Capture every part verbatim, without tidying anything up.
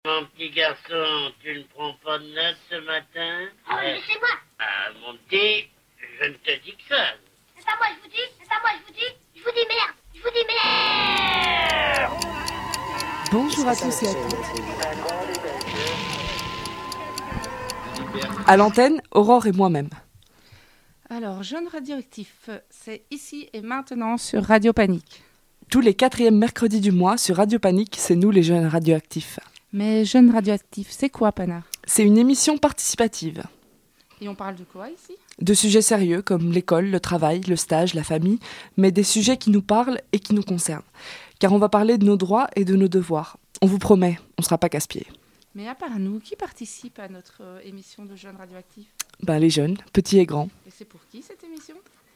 Mon petit garçon, tu ne prends pas de notes ce matin? Oh, euh, c'est moi. Ah, mon petit, je ne te dis que ça. C'est à moi, je vous dis. C'est à moi, je vous dis. Je vous dis merde. Je vous dis merde. Bonjour à tous et à toutes. À l'antenne, Aurore et moi-même. Alors, Jeunes Radioactifs, c'est ici et maintenant sur Radio Panique. Tous les quatrièmes mercredis du mois, sur Radio Panique, c'est nous les Jeunes Radioactifs. Mais Jeunes Radioactifs, c'est quoi, Pana? C'est une émission participative. Et on parle de quoi ici? De sujets sérieux comme l'école, le travail, le stage, la famille, mais des sujets qui nous parlent et qui nous concernent. Car on va parler de nos droits et de nos devoirs. On vous promet, on ne sera pas casse-pied. Mais à part nous, qui participe à notre euh, émission de Jeunes Radioactifs? Ben, les jeunes, petits et grands. Et c'est pour qui cette émission?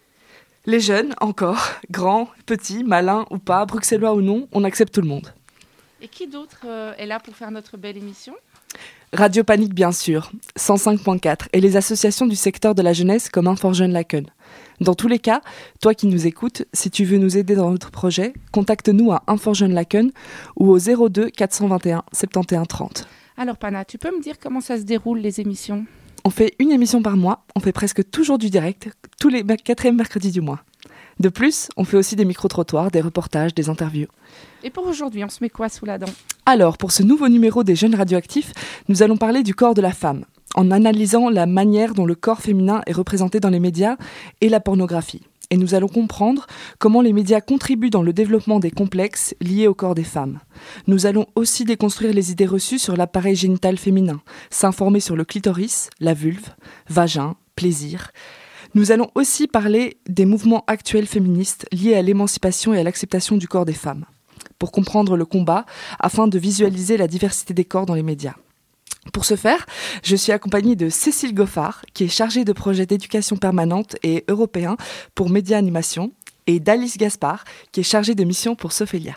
Les jeunes, encore, grands, petits, malins ou pas, bruxellois ou non, on accepte tout le monde. Et qui d'autre euh, est là pour faire notre belle émission? Radio Panique, bien sûr, cent cinq point quatre, et les associations du secteur de la jeunesse comme Inforjeune Laken. Dans tous les cas, toi qui nous écoutes, si tu veux nous aider dans notre projet, contacte-nous à Inforjeune Laken ou au zéro deux quatre cent vingt et un soixante et onze trente. Alors Pana, tu peux me dire comment ça se déroule les émissions? On fait une émission par mois, on fait presque toujours du direct, tous les quatrièmes mercredis du mois. De plus, on fait aussi des micro-trottoirs, des reportages, des interviews. Et pour aujourd'hui, on se met quoi sous la dent? Alors, pour ce nouveau numéro des Jeunes Radioactifs, nous allons parler du corps de la femme, en analysant la manière dont le corps féminin est représenté dans les médias et la pornographie. Et nous allons comprendre comment les médias contribuent dans le développement des complexes liés au corps des femmes. Nous allons aussi déconstruire les idées reçues sur l'appareil génital féminin, s'informer sur le clitoris, la vulve, vagin, plaisir. Nous allons aussi parler des mouvements actuels féministes liés à l'émancipation et à l'acceptation du corps des femmes, pour comprendre le combat, afin de visualiser la diversité des corps dans les médias. Pour ce faire, je suis accompagnée de Cécile Goffard, qui est chargée de projet d'éducation permanente et européen pour Média Animation, et d'Alice Gaspard, qui est chargée de mission pour Sophelia.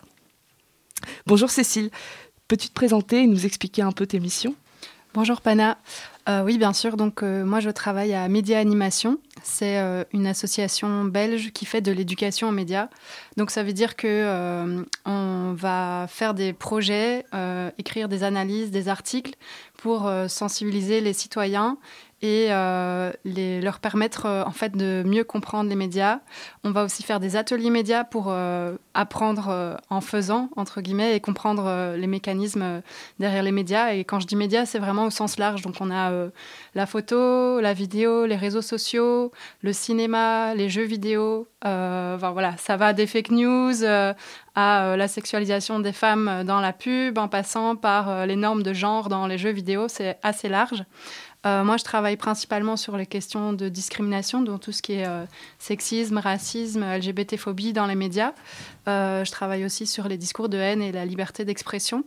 Bonjour Cécile, peux-tu te présenter et nous expliquer un peu tes missions ? Bonjour Pana. Euh, oui, bien sûr. Donc, euh, moi, je travaille à Média Animation. C'est euh, une association belge qui fait de l'éducation aux médias. Donc, ça veut dire que euh, on va faire des projets, euh, écrire des analyses, des articles pour euh, sensibiliser les citoyens et euh, les, leur permettre euh, en fait de mieux comprendre les médias. On va aussi faire des ateliers médias pour euh, apprendre euh, en faisant, entre guillemets, et comprendre euh, les mécanismes euh, derrière les médias. Et quand je dis médias, c'est vraiment au sens large. Donc on a euh, la photo, la vidéo, les réseaux sociaux, le cinéma, les jeux vidéo. Euh, enfin, voilà, ça va des fake news euh, à euh, la sexualisation des femmes dans la pub, en passant par euh, les normes de genre dans les jeux vidéo. C'est assez large. Euh, moi, je travaille principalement sur les questions de discrimination, donc tout ce qui est euh, sexisme, racisme, L G B T-phobie dans les médias. Euh, je travaille aussi sur les discours de haine et la liberté d'expression.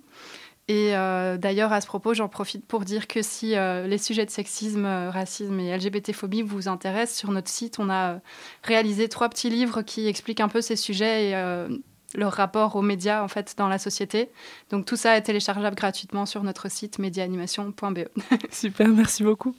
Et euh, d'ailleurs, à ce propos, j'en profite pour dire que si euh, les sujets de sexisme, euh, racisme et L G B T-phobie vous intéressent, sur notre site, on a euh, réalisé trois petits livres qui expliquent un peu ces sujets et euh, leur rapport aux médias en fait dans la société. Donc tout ça est téléchargeable gratuitement sur notre site média animation point b e. Super, merci beaucoup.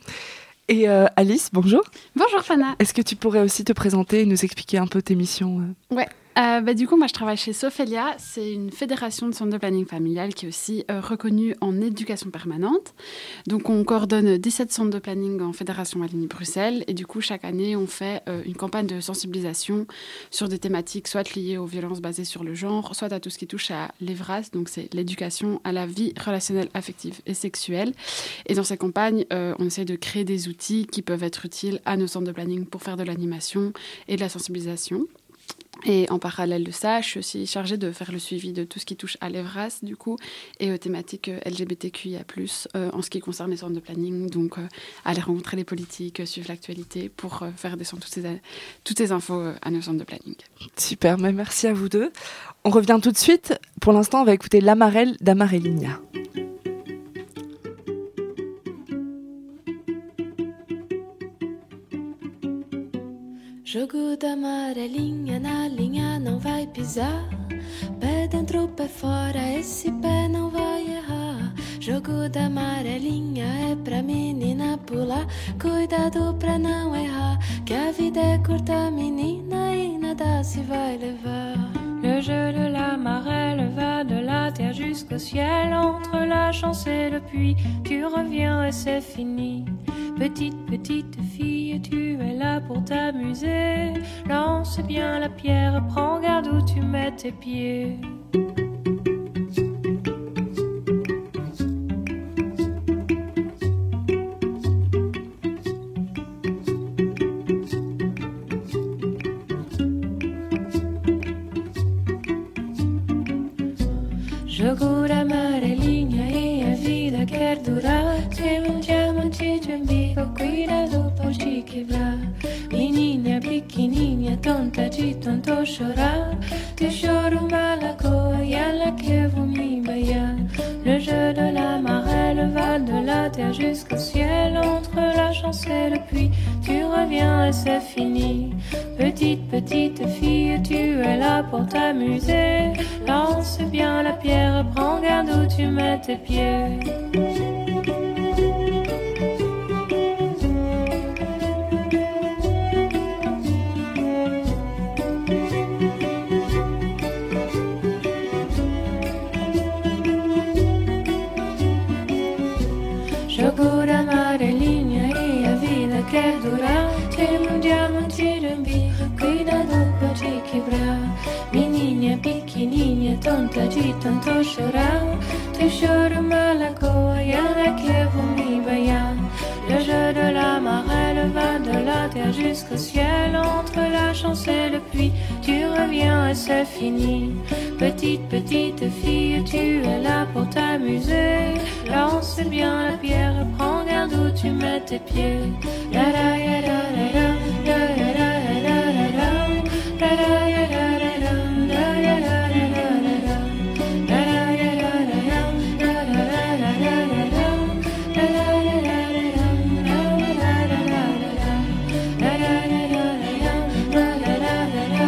Et euh, Alice, bonjour. Bonjour Fana. Est-ce que tu pourrais aussi te présenter et nous expliquer un peu tes missions euh... Ouais. Euh, bah, du coup, moi, je travaille chez Sophelia. C'est une fédération de centres de planning familial qui est aussi euh, reconnue en éducation permanente. Donc, on coordonne dix-sept centres de planning en fédération Wallonie-Bruxelles. Et du coup, chaque année, on fait euh, une campagne de sensibilisation sur des thématiques soit liées aux violences basées sur le genre, soit à tout ce qui touche à l'E V R A S, donc c'est l'éducation à la vie relationnelle, affective et sexuelle. Et dans ces campagnes, euh, on essaie de créer des outils qui peuvent être utiles à nos centres de planning pour faire de l'animation et de la sensibilisation. Et en parallèle de ça, je suis aussi chargée de faire le suivi de tout ce qui touche à l'E V R A S, du coup, et aux thématiques L G B T Q I A plus, euh, en ce qui concerne les centres de planning. Donc, euh, aller rencontrer les politiques, euh, suivre l'actualité pour euh, faire descendre toutes ces, toutes ces infos euh, à nos centres de planning. Super, mais merci à vous deux. On revient tout de suite. Pour l'instant, on va écouter L'Amarelle d'Amarelinha. Jogo da amarelinha, na linha não vai pisar. Pé dentro, pé fora, esse pé não vai errar. Jogo da amarelinha é pra menina pular. Cuidado pra não errar, que a vida é curta, menina, e nada se vai levar. Le Le jeu de la marelle va de la terre jusqu'au ciel. Entre la chance et le puits, tu reviens et c'est fini. Petite, petite fille, tu es là pour t'amuser. Lance bien la pierre, prends garde où tu mets tes pieds. Jogo d'amarelinha e a vida quer durar. Se um diamante de umbigo, cuidado por te quebrar. Menina pequenininha, tonta de tanto chorar. Te choro malacoa e ela que vou me baiar. Le jeu de la marelle va de la terre jusqu'au ciel. Entre la chance et le puits, tu reviens et c'est fini. Petite, petite fille, tu es là pour t'amuser. Lance bien la pierre, prends garde où tu mets tes pieds. Jogo d'amarelinha e a vida quer durar. Tem um diamante de umbigo, cuidado pra te quebrar. Menina pequenininha, tonta de tanto chorar. Te choro malacoa e ela que vou me baiar. Le jeu de la marelle va de la terre jusqu'au ciel. Entre la chance et le puits, tu reviens et c'est fini. Petite, petite fille, tu es là pour t'amuser. Lance bien la pierre, prends garde où tu mets tes pieds. La la ya la la la, la la la la la la, la la ya la la la, la la la la la la, la la ya la la la, la la la la la la, la la la la la, la la la la la, la la la la la, la la la la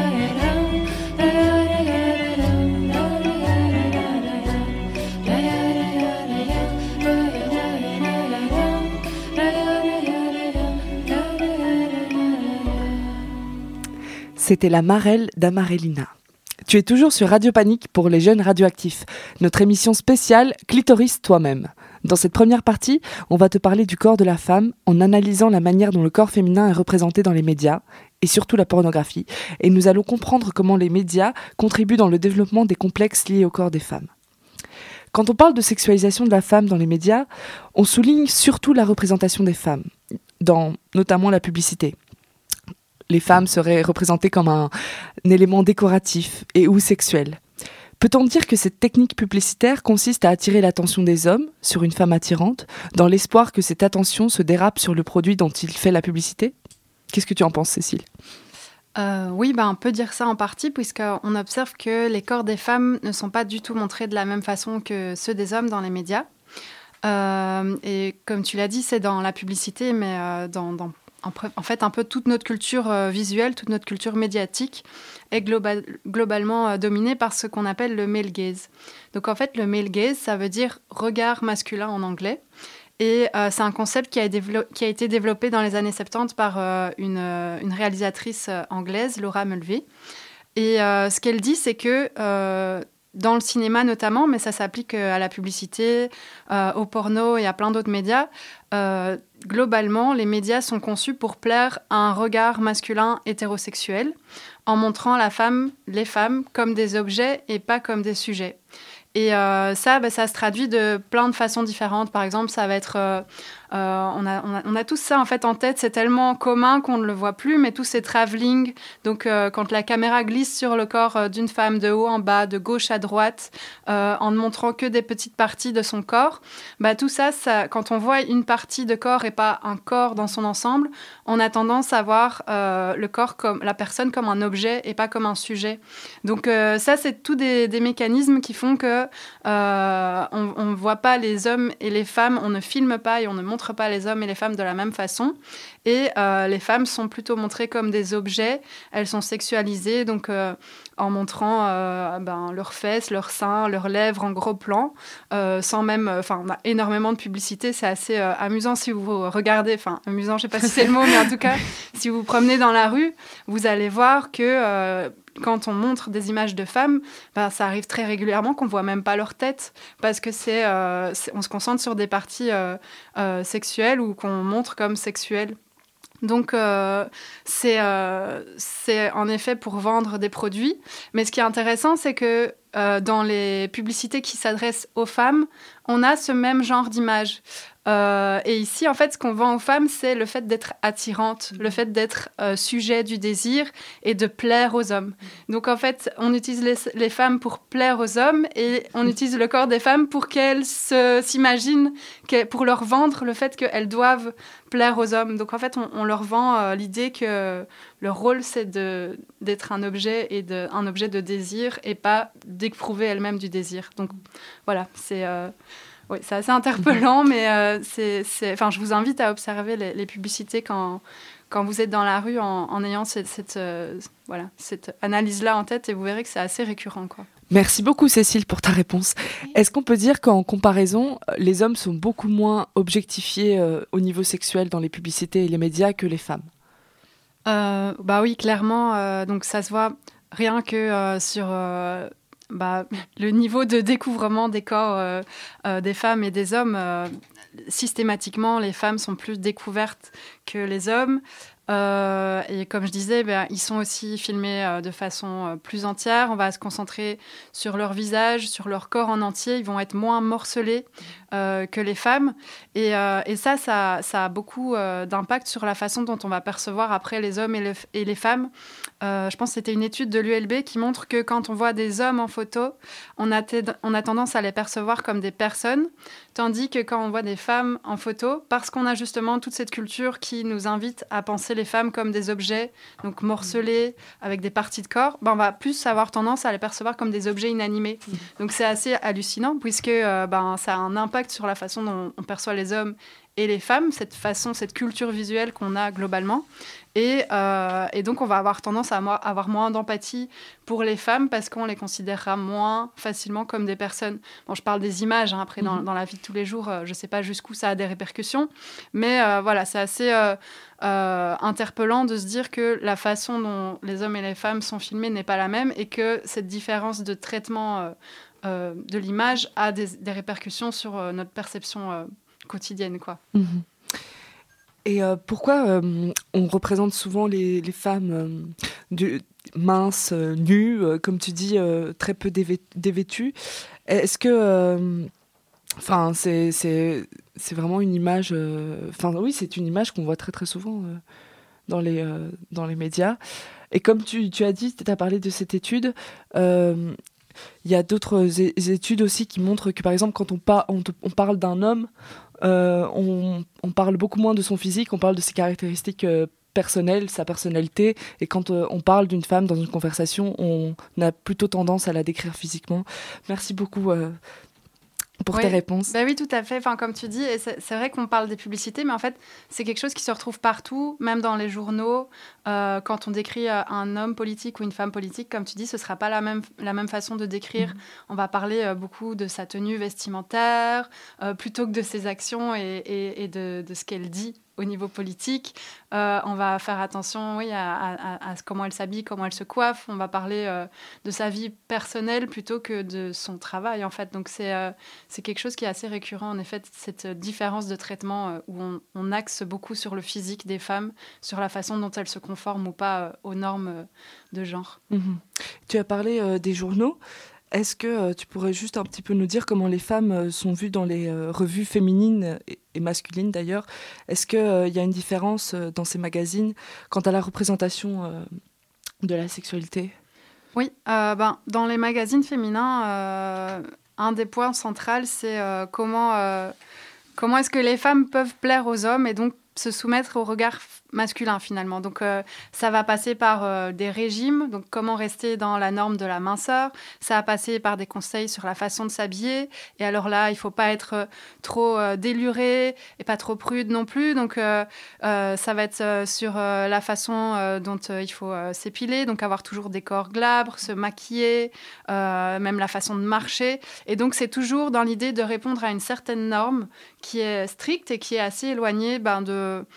C'était la Marelle d'Amarelina. Tu es toujours sur Radio Panique pour les jeunes radioactifs, notre émission spéciale Clitoris toi-même. Dans cette première partie, on va te parler du corps de la femme en analysant la manière dont le corps féminin est représenté dans les médias et surtout la pornographie. Et nous allons comprendre comment les médias contribuent dans le développement des complexes liés au corps des femmes. Quand on parle de sexualisation de la femme dans les médias, on souligne surtout la représentation des femmes, dans notamment la publicité. Les femmes seraient représentées comme un, un élément décoratif et ou sexuel. Peut-on dire que cette technique publicitaire consiste à attirer l'attention des hommes sur une femme attirante, dans l'espoir que cette attention se dérape sur le produit dont il fait la publicité ? Qu'est-ce que tu en penses, Cécile ? Euh, oui, ben, on peut dire ça en partie, puisqu'on observe que les corps des femmes ne sont pas du tout montrés de la même façon que ceux des hommes dans les médias. Euh, et comme tu l'as dit, c'est dans la publicité, mais euh, dans, dans, en, en fait, un peu toute notre culture euh, visuelle, toute notre culture médiatique est global, globalement euh, dominée par ce qu'on appelle le male gaze. Donc en fait, le male gaze, ça veut dire regard masculin en anglais. Et euh, c'est un concept qui a, dévelop- qui a été développé dans les années soixante-dix par euh, une, euh, une réalisatrice euh, anglaise, Laura Mulvey. Et euh, ce qu'elle dit, c'est que euh, dans le cinéma notamment, mais ça s'applique à la publicité, euh, au porno et à plein d'autres médias, euh, globalement, les médias sont conçus pour plaire à un regard masculin hétérosexuel, en montrant la femme, les femmes, comme des objets et pas comme des sujets. Et euh, ça, bah, ça se traduit de plein de façons différentes. Par exemple, ça va être... Euh, euh, on, a, on, a, on a tous ça en fait en tête, c'est tellement commun qu'on ne le voit plus, mais tous ces travelling, donc euh, quand la caméra glisse sur le corps euh, d'une femme de haut en bas, de gauche à droite, euh, en ne montrant que des petites parties de son corps, bah, tout ça, ça, quand on voit une partie de corps et pas un corps dans son ensemble, on a tendance à voir euh, le corps comme la personne comme un objet et pas comme un sujet. Donc euh, ça, c'est tous des, des mécanismes qui font que euh, on ne voit pas les hommes et les femmes, on ne filme pas et on ne montre pas les hommes et les femmes de la même façon. Et euh, les femmes sont plutôt montrées comme des objets. Elles sont sexualisées, donc euh, en montrant euh, ben, leurs fesses, leurs seins, leurs lèvres en gros plan, euh, sans même... Enfin, on a énormément de publicité. C'est assez euh, amusant si vous regardez... Enfin, amusant, je ne sais pas si c'est le mot, mais en tout cas, si vous vous promenez dans la rue, vous allez voir que euh, quand on montre des images de femmes, bah, ça arrive très régulièrement qu'on ne voit même pas leur tête, parce que c'est, euh, c'est, on se concentre sur des parties euh, euh, sexuelles ou qu'on montre comme sexuelles. Donc, euh, c'est, euh, c'est en effet pour vendre des produits. Mais ce qui est intéressant, c'est que euh, dans les publicités qui s'adressent aux femmes, on a ce même genre d'image. Euh, et ici, en fait, ce qu'on vend aux femmes, c'est le fait d'être attirante, le fait d'être euh, sujet du désir et de plaire aux hommes. Donc, en fait, on utilise les, les femmes pour plaire aux hommes et on utilise le corps des femmes pour qu'elles se, s'imaginent, qu'elles, pour leur vendre le fait qu'elles doivent plaire aux hommes. Donc, en fait, on, on leur vend euh, l'idée que leur rôle, c'est de, d'être un objet, et de, un objet de désir et pas d'éprouver elles-mêmes du désir. Donc, voilà, c'est... Euh, Oui, c'est assez interpellant, mais euh, c'est, c'est... Enfin, je vous invite à observer les, les publicités quand, quand vous êtes dans la rue en, en ayant cette, cette, euh, voilà, cette analyse-là en tête, et vous verrez que c'est assez récurrent, quoi. Merci beaucoup Cécile pour ta réponse. Est-ce qu'on peut dire qu'en comparaison, les hommes sont beaucoup moins objectifiés euh, au niveau sexuel dans les publicités et les médias que les femmes ? euh, Bah oui, clairement. Euh, donc ça se voit rien que euh, sur... Euh, Bah, le niveau de découvrement des corps euh, euh, des femmes et des hommes, euh, systématiquement, les femmes sont plus découvertes que les hommes. Euh, et comme je disais, ben, ils sont aussi filmés euh, de façon euh, plus entière. On va se concentrer sur leur visage, sur leur corps en entier. Ils vont être moins morcelés euh, que les femmes. Et, euh, et ça, ça, ça a beaucoup euh, d'impact sur la façon dont on va percevoir après les hommes et, le, et les femmes. Euh, je pense que c'était une étude de l'U L B qui montre que quand on voit des hommes en photo, on a, t- on a tendance à les percevoir comme des personnes, tandis que quand on voit des femmes en photo, parce qu'on a justement toute cette culture qui nous invite à penser les femmes comme des objets, donc morcelés, avec des parties de corps, ben on va plus avoir tendance à les percevoir comme des objets inanimés. Donc c'est assez hallucinant, puisque euh, ben, ça a un impact sur la façon dont on perçoit les hommes et les femmes, cette façon, cette culture visuelle qu'on a globalement. Et, euh, et donc, on va avoir tendance à avoir moins d'empathie pour les femmes parce qu'on les considérera moins facilement comme des personnes. Bon, je parle des images, hein, après, dans, dans la vie de tous les jours, euh, je ne sais pas jusqu'où ça a des répercussions, mais euh, voilà, c'est assez euh, euh, interpellant de se dire que la façon dont les hommes et les femmes sont filmés n'est pas la même et que cette différence de traitement euh, euh, de l'image a des, des répercussions sur euh, notre perception euh, quotidienne, quoi. Mmh. Et euh, pourquoi euh, on représente souvent les, les femmes euh, du, minces, euh, nues, euh, comme tu dis, euh, très peu dévê- dévêtues ? Est-ce que... Enfin, euh, c'est, c'est, c'est vraiment une image... Enfin, euh, oui, c'est une image qu'on voit très, très souvent euh, dans, les, euh, dans les médias. Et comme tu, tu as dit, tu as parlé de cette étude... Euh, il y a d'autres é- études aussi qui montrent que, par exemple, quand on, par- on, te- on parle d'un homme, euh, on, on parle beaucoup moins de son physique, on parle de ses caractéristiques euh, personnelles, sa personnalité. Et quand euh, on parle d'une femme dans une conversation, on a plutôt tendance à la décrire physiquement. Merci beaucoup euh, pour oui. tes réponses. Bah oui, tout à fait. Enfin, comme tu dis, et c'est, c'est vrai qu'on parle des publicités, mais en fait, c'est quelque chose qui se retrouve partout, même dans les journaux. Euh, quand on décrit euh, un homme politique ou une femme politique, comme tu dis, ce ne sera pas la même, la même façon de décrire. Mmh. On va parler euh, beaucoup de sa tenue vestimentaire, euh, plutôt que de ses actions et, et, et de, de ce qu'elle dit au niveau politique. Euh, on va faire attention oui, à, à, à comment elle s'habille, comment elle se coiffe. On va parler euh, de sa vie personnelle plutôt que de son travail, en fait. Donc, c'est, euh, c'est quelque chose qui est assez récurrent, en effet, cette différence de traitement euh, où on, on axe beaucoup sur le physique des femmes, sur la façon dont elles se conforment ou pas euh, aux normes euh, de genre. Mmh. Tu as parlé euh, des journaux. Est-ce que euh, tu pourrais juste un petit peu nous dire comment les femmes euh, sont vues dans les euh, revues féminines et, et masculines d'ailleurs ? Est-ce qu'il euh, y a une différence euh, dans ces magazines quant à la représentation euh, de la sexualité ? Oui, euh, ben, dans les magazines féminins, euh, un des points centraux, c'est euh, comment, euh, comment est-ce que les femmes peuvent plaire aux hommes et donc se soumettre au regard masculin finalement. Donc euh, ça va passer par euh, des régimes, donc comment rester dans la norme de la minceur. Ça va passer par des conseils sur la façon de s'habiller. Et alors là, il faut pas être euh, trop euh, déluré et pas trop prude non plus. Donc euh, euh, ça va être euh, sur euh, la façon euh, dont euh, il faut euh, s'épiler, donc avoir toujours des corps glabres, se maquiller, euh, même la façon de marcher. Et donc c'est toujours dans l'idée de répondre à une certaine norme qui est stricte et qui est assez éloignée ben, de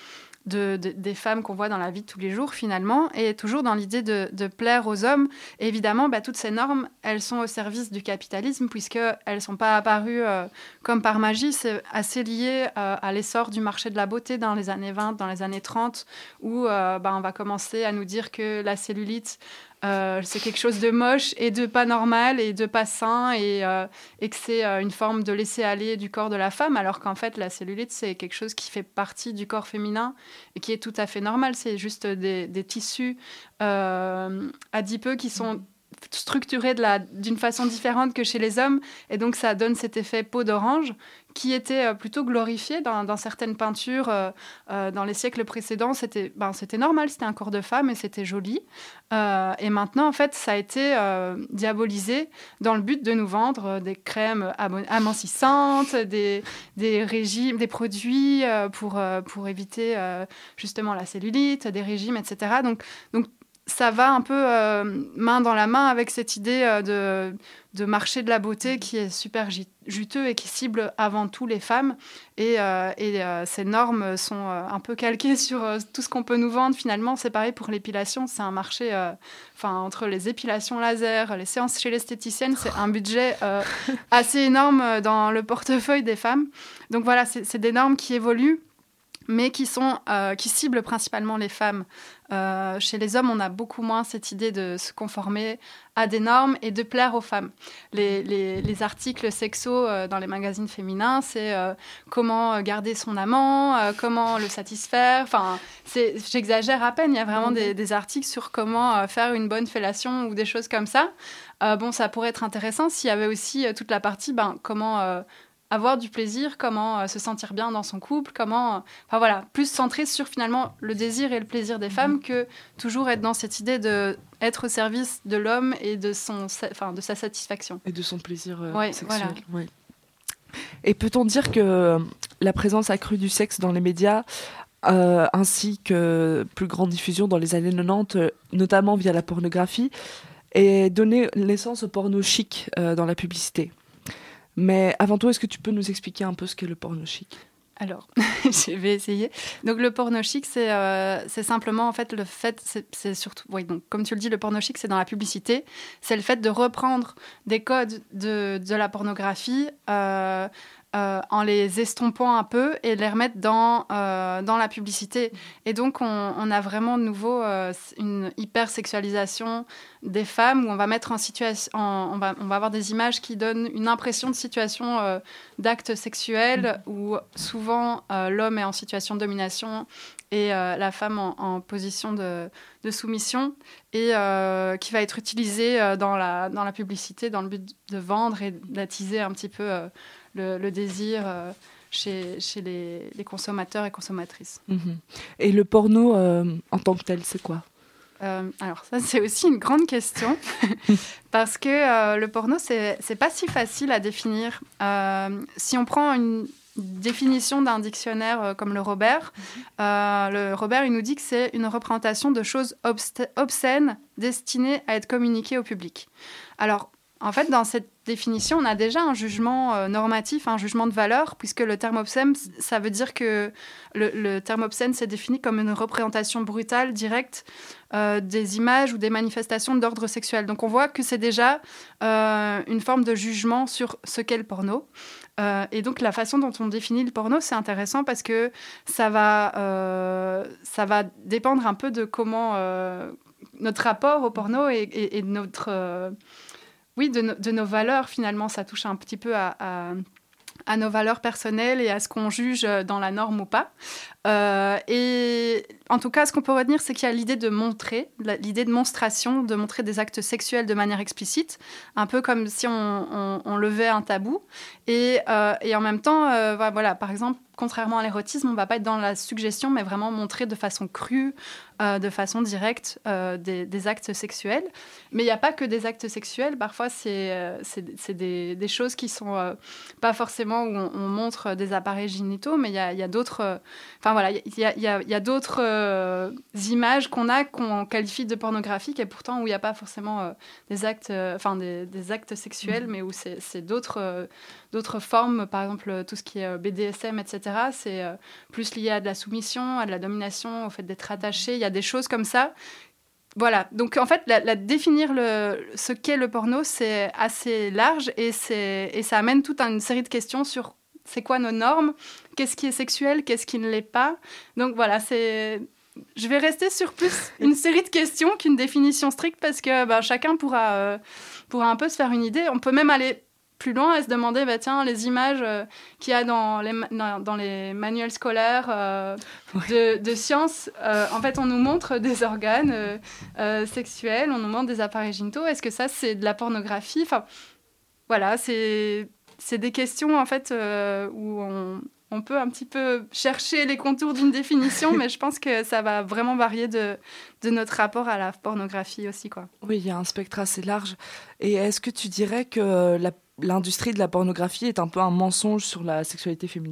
de, de, des femmes qu'on voit dans la vie de tous les jours, finalement, et toujours dans l'idée de, de plaire aux hommes. Et évidemment, bah, toutes ces normes, elles sont au service du capitalisme, puisqu'elles ne sont pas apparues euh, comme par magie. C'est assez lié euh, à l'essor du marché de la beauté dans les années vingt, dans les années trente, où euh, bah, on va commencer à nous dire que la cellulite, Euh, c'est quelque chose de moche et de pas normal et de pas sain et, euh, et que c'est euh, une forme de laisser-aller du corps de la femme, alors qu'en fait, la cellulite, c'est quelque chose qui fait partie du corps féminin et qui est tout à fait normal. C'est juste des, des tissus euh, adipeux qui sont structurés de la, d'une façon différente que chez les hommes. Et donc, ça donne cet effet peau d'orange qui était euh, plutôt glorifié dans, dans certaines peintures euh, euh, dans les siècles précédents. C'était, ben, c'était normal, c'était un corps de femme et c'était joli. Euh, et maintenant, en fait, ça a été euh, diabolisé dans le but de nous vendre euh, des crèmes am- amincissantes, des, des régimes, des produits euh, pour, euh, pour éviter euh, justement la cellulite, des régimes, et cetera. Donc, donc ça va un peu euh, main dans la main avec cette idée euh, de, de marché de la beauté qui est super juteux et qui cible avant tout les femmes. Et, euh, et euh, ces normes sont euh, un peu calquées sur euh, tout ce qu'on peut nous vendre. Finalement, c'est pareil pour l'épilation. C'est un marché, euh, entre les épilations laser, les séances chez l'esthéticienne, c'est un budget euh, assez énorme dans le portefeuille des femmes. Donc voilà, c'est, c'est des normes qui évoluent, mais qui, sont, euh, qui ciblent principalement les femmes. Euh, chez les hommes, on a beaucoup moins cette idée de se conformer à des normes et de plaire aux femmes. Les, les, les articles sexos euh, dans les magazines féminins, c'est euh, comment garder son amant, euh, comment le satisfaire. Enfin, c'est, j'exagère à peine, il y a vraiment des, des articles sur comment euh, faire une bonne fellation ou des choses comme ça. Euh, bon, ça pourrait être intéressant s'il y avait aussi euh, toute la partie, ben, comment... Euh, avoir du plaisir, comment euh, se sentir bien dans son couple, comment... Euh, enfin voilà, plus centré sur finalement le désir et le plaisir des femmes que toujours être dans cette idée d'être au service de l'homme et de, son, enfin, de sa satisfaction. Et de son plaisir euh, ouais, sexuel. Voilà. Ouais. Et peut-on dire que la présence accrue du sexe dans les médias, euh, ainsi que plus grande diffusion dans les années quatre-vingt-dix, notamment via la pornographie, ait donné naissance au porno chic euh, dans la publicité ? Mais avant tout, est-ce que tu peux nous expliquer un peu ce qu'est le porno chic ? Alors, je vais essayer. Donc, le porno chic, c'est, euh, c'est simplement, en fait, le fait... C'est, c'est surtout... Oui, donc, comme tu le dis, le porno chic, c'est dans la publicité. C'est le fait de reprendre des codes de, de la pornographie euh, euh, en les estompant un peu et les remettre dans, euh, dans la publicité. Et donc, on, on a vraiment de nouveau euh, une hypersexualisation des femmes où on va mettre en situation... En, on, va, on va avoir des images qui donnent une impression de situation euh, d'acte sexuel mmh. où souvent euh, l'homme est en situation de domination et euh, la femme en, en position de, de soumission et euh, qui va être utilisée euh, dans, la, dans la publicité dans le but de vendre et d'attiser un petit peu euh, le, le désir euh, chez, chez les, les consommateurs et consommatrices. Mmh. Et le porno euh, en tant que tel, c'est quoi ? Euh, alors ça, c'est aussi une grande question parce que euh, le porno, c'est, c'est pas si facile à définir. Euh, si on prend une définition d'un dictionnaire euh, comme le Robert, euh, le Robert, il nous dit que c'est une représentation de choses obst- obscènes destinées à être communiquées au public. Alors, en fait, dans cette définition, on a déjà un jugement euh, normatif, un jugement de valeur, puisque le terme obscène, ça veut dire que le, le terme obscène, c'est défini comme une représentation brutale, directe, euh, des images ou des manifestations d'ordre sexuel. Donc on voit que c'est déjà euh, une forme de jugement sur ce qu'est le porno. Euh, et donc la façon dont on définit le porno, c'est intéressant parce que ça va, euh, ça va dépendre un peu de comment euh, notre rapport au porno et, et, et de notre... Euh, Oui, de, no- de nos valeurs, finalement, ça touche un petit peu à, à, à nos valeurs personnelles et à ce qu'on juge dans la norme ou pas. Euh, et en tout cas, ce qu'on peut retenir, c'est qu'il y a l'idée de montrer, l'idée de monstration, de montrer des actes sexuels de manière explicite, un peu comme si on, on, on levait un tabou. Et, euh, et en même temps, euh, voilà, par exemple, contrairement à l'érotisme, on ne va pas être dans la suggestion, mais vraiment montrer de façon crue, euh, de façon directe, euh, des, des actes sexuels. Mais il n'y a pas que des actes sexuels. Parfois, c'est, euh, c'est, c'est des, des choses qui ne sont euh, pas forcément où on, on montre des appareils génitaux, mais il y a, y a d'autres... Enfin, euh, voilà, il y a, y a, y a d'autres euh, images qu'on a, qu'on qualifie de pornographiques, et pourtant où il n'y a pas forcément euh, des actes, enfin, euh, des, des actes sexuels, mmh. mais où c'est, c'est d'autres... Euh, d'autres formes, par exemple tout ce qui est B D S M, et cetera. C'est euh, plus lié à de la soumission, à de la domination, au fait d'être attaché. Il y a des choses comme ça. Voilà, donc en fait, la, la définir le, ce qu'est le porno, c'est assez large et, c'est, et ça amène toute une série de questions sur c'est quoi nos normes, qu'est-ce qui est sexuel, qu'est-ce qui ne l'est pas. Donc voilà, c'est... je vais rester sur plus une série de questions qu'une définition stricte parce que ben, chacun pourra, euh, pourra un peu se faire une idée. On peut même aller plus loin et se demander, bah, tiens, les images euh, qu'il y a dans les, dans, dans les manuels scolaires euh, de, de sciences, euh, en fait, on nous montre des organes euh, euh, sexuels, on nous montre des appareils génitaux. Est-ce que ça, c'est de la pornographie ? Enfin, voilà, c'est, c'est des questions, en fait, euh, où on, on peut un petit peu chercher les contours d'une définition, mais je pense que ça va vraiment varier de, de notre rapport à la pornographie aussi, quoi. Oui, il y a un spectre assez large. Et est-ce que tu dirais que la l'industrie de la pornographie est un peu un mensonge sur la sexualité féminine ?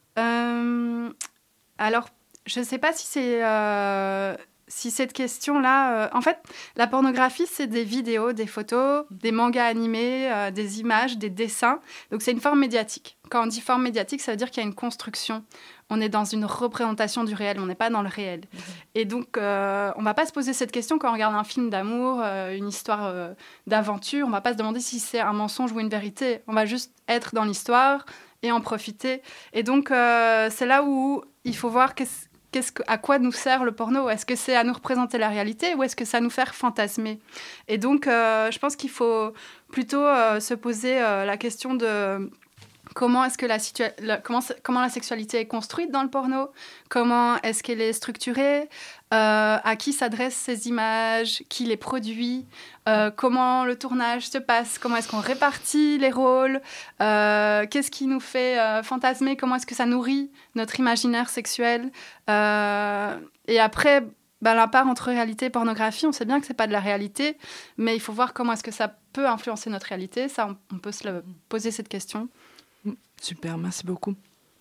euh, Alors, je ne sais pas si c'est... Euh, si cette question-là... Euh, en fait, la pornographie, c'est des vidéos, des photos, des mangas animés, euh, des images, des dessins. Donc, c'est une forme médiatique. Quand on dit forme médiatique, ça veut dire qu'il y a une construction. On est dans une représentation du réel, on n'est pas dans le réel. Mmh. Et donc, euh, on ne va pas se poser cette question quand on regarde un film d'amour, euh, une histoire euh, d'aventure. On ne va pas se demander si c'est un mensonge ou une vérité. On va juste être dans l'histoire et en profiter. Et donc, euh, c'est là où il faut voir qu'est-ce, qu'est-ce, à quoi nous sert le porno. Est-ce que c'est à nous représenter la réalité ou est-ce que ça nous fait fantasmer ? Et donc, euh, je pense qu'il faut plutôt euh, se poser euh, la question de... Comment est-ce que la, situa- la, comment, comment la sexualité est construite dans le porno ? Comment est-ce qu'elle est structurée ? euh, À qui s'adressent ces images ? Qui les produit ? euh, Comment le tournage se passe ? Comment est-ce qu'on répartit les rôles ? euh, Qu'est-ce qui nous fait euh, fantasmer ? Comment est-ce que ça nourrit notre imaginaire sexuel ? euh, Et après, ben, la part entre réalité et pornographie, on sait bien que ce n'est pas de la réalité, mais il faut voir comment est-ce que ça peut influencer notre réalité. Ça, on, on peut se le, poser cette question. Super, merci beaucoup.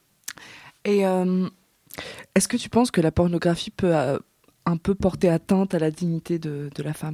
Et euh, est-ce que tu penses que la pornographie peut euh, un peu porter atteinte à la dignité de, de la femme ?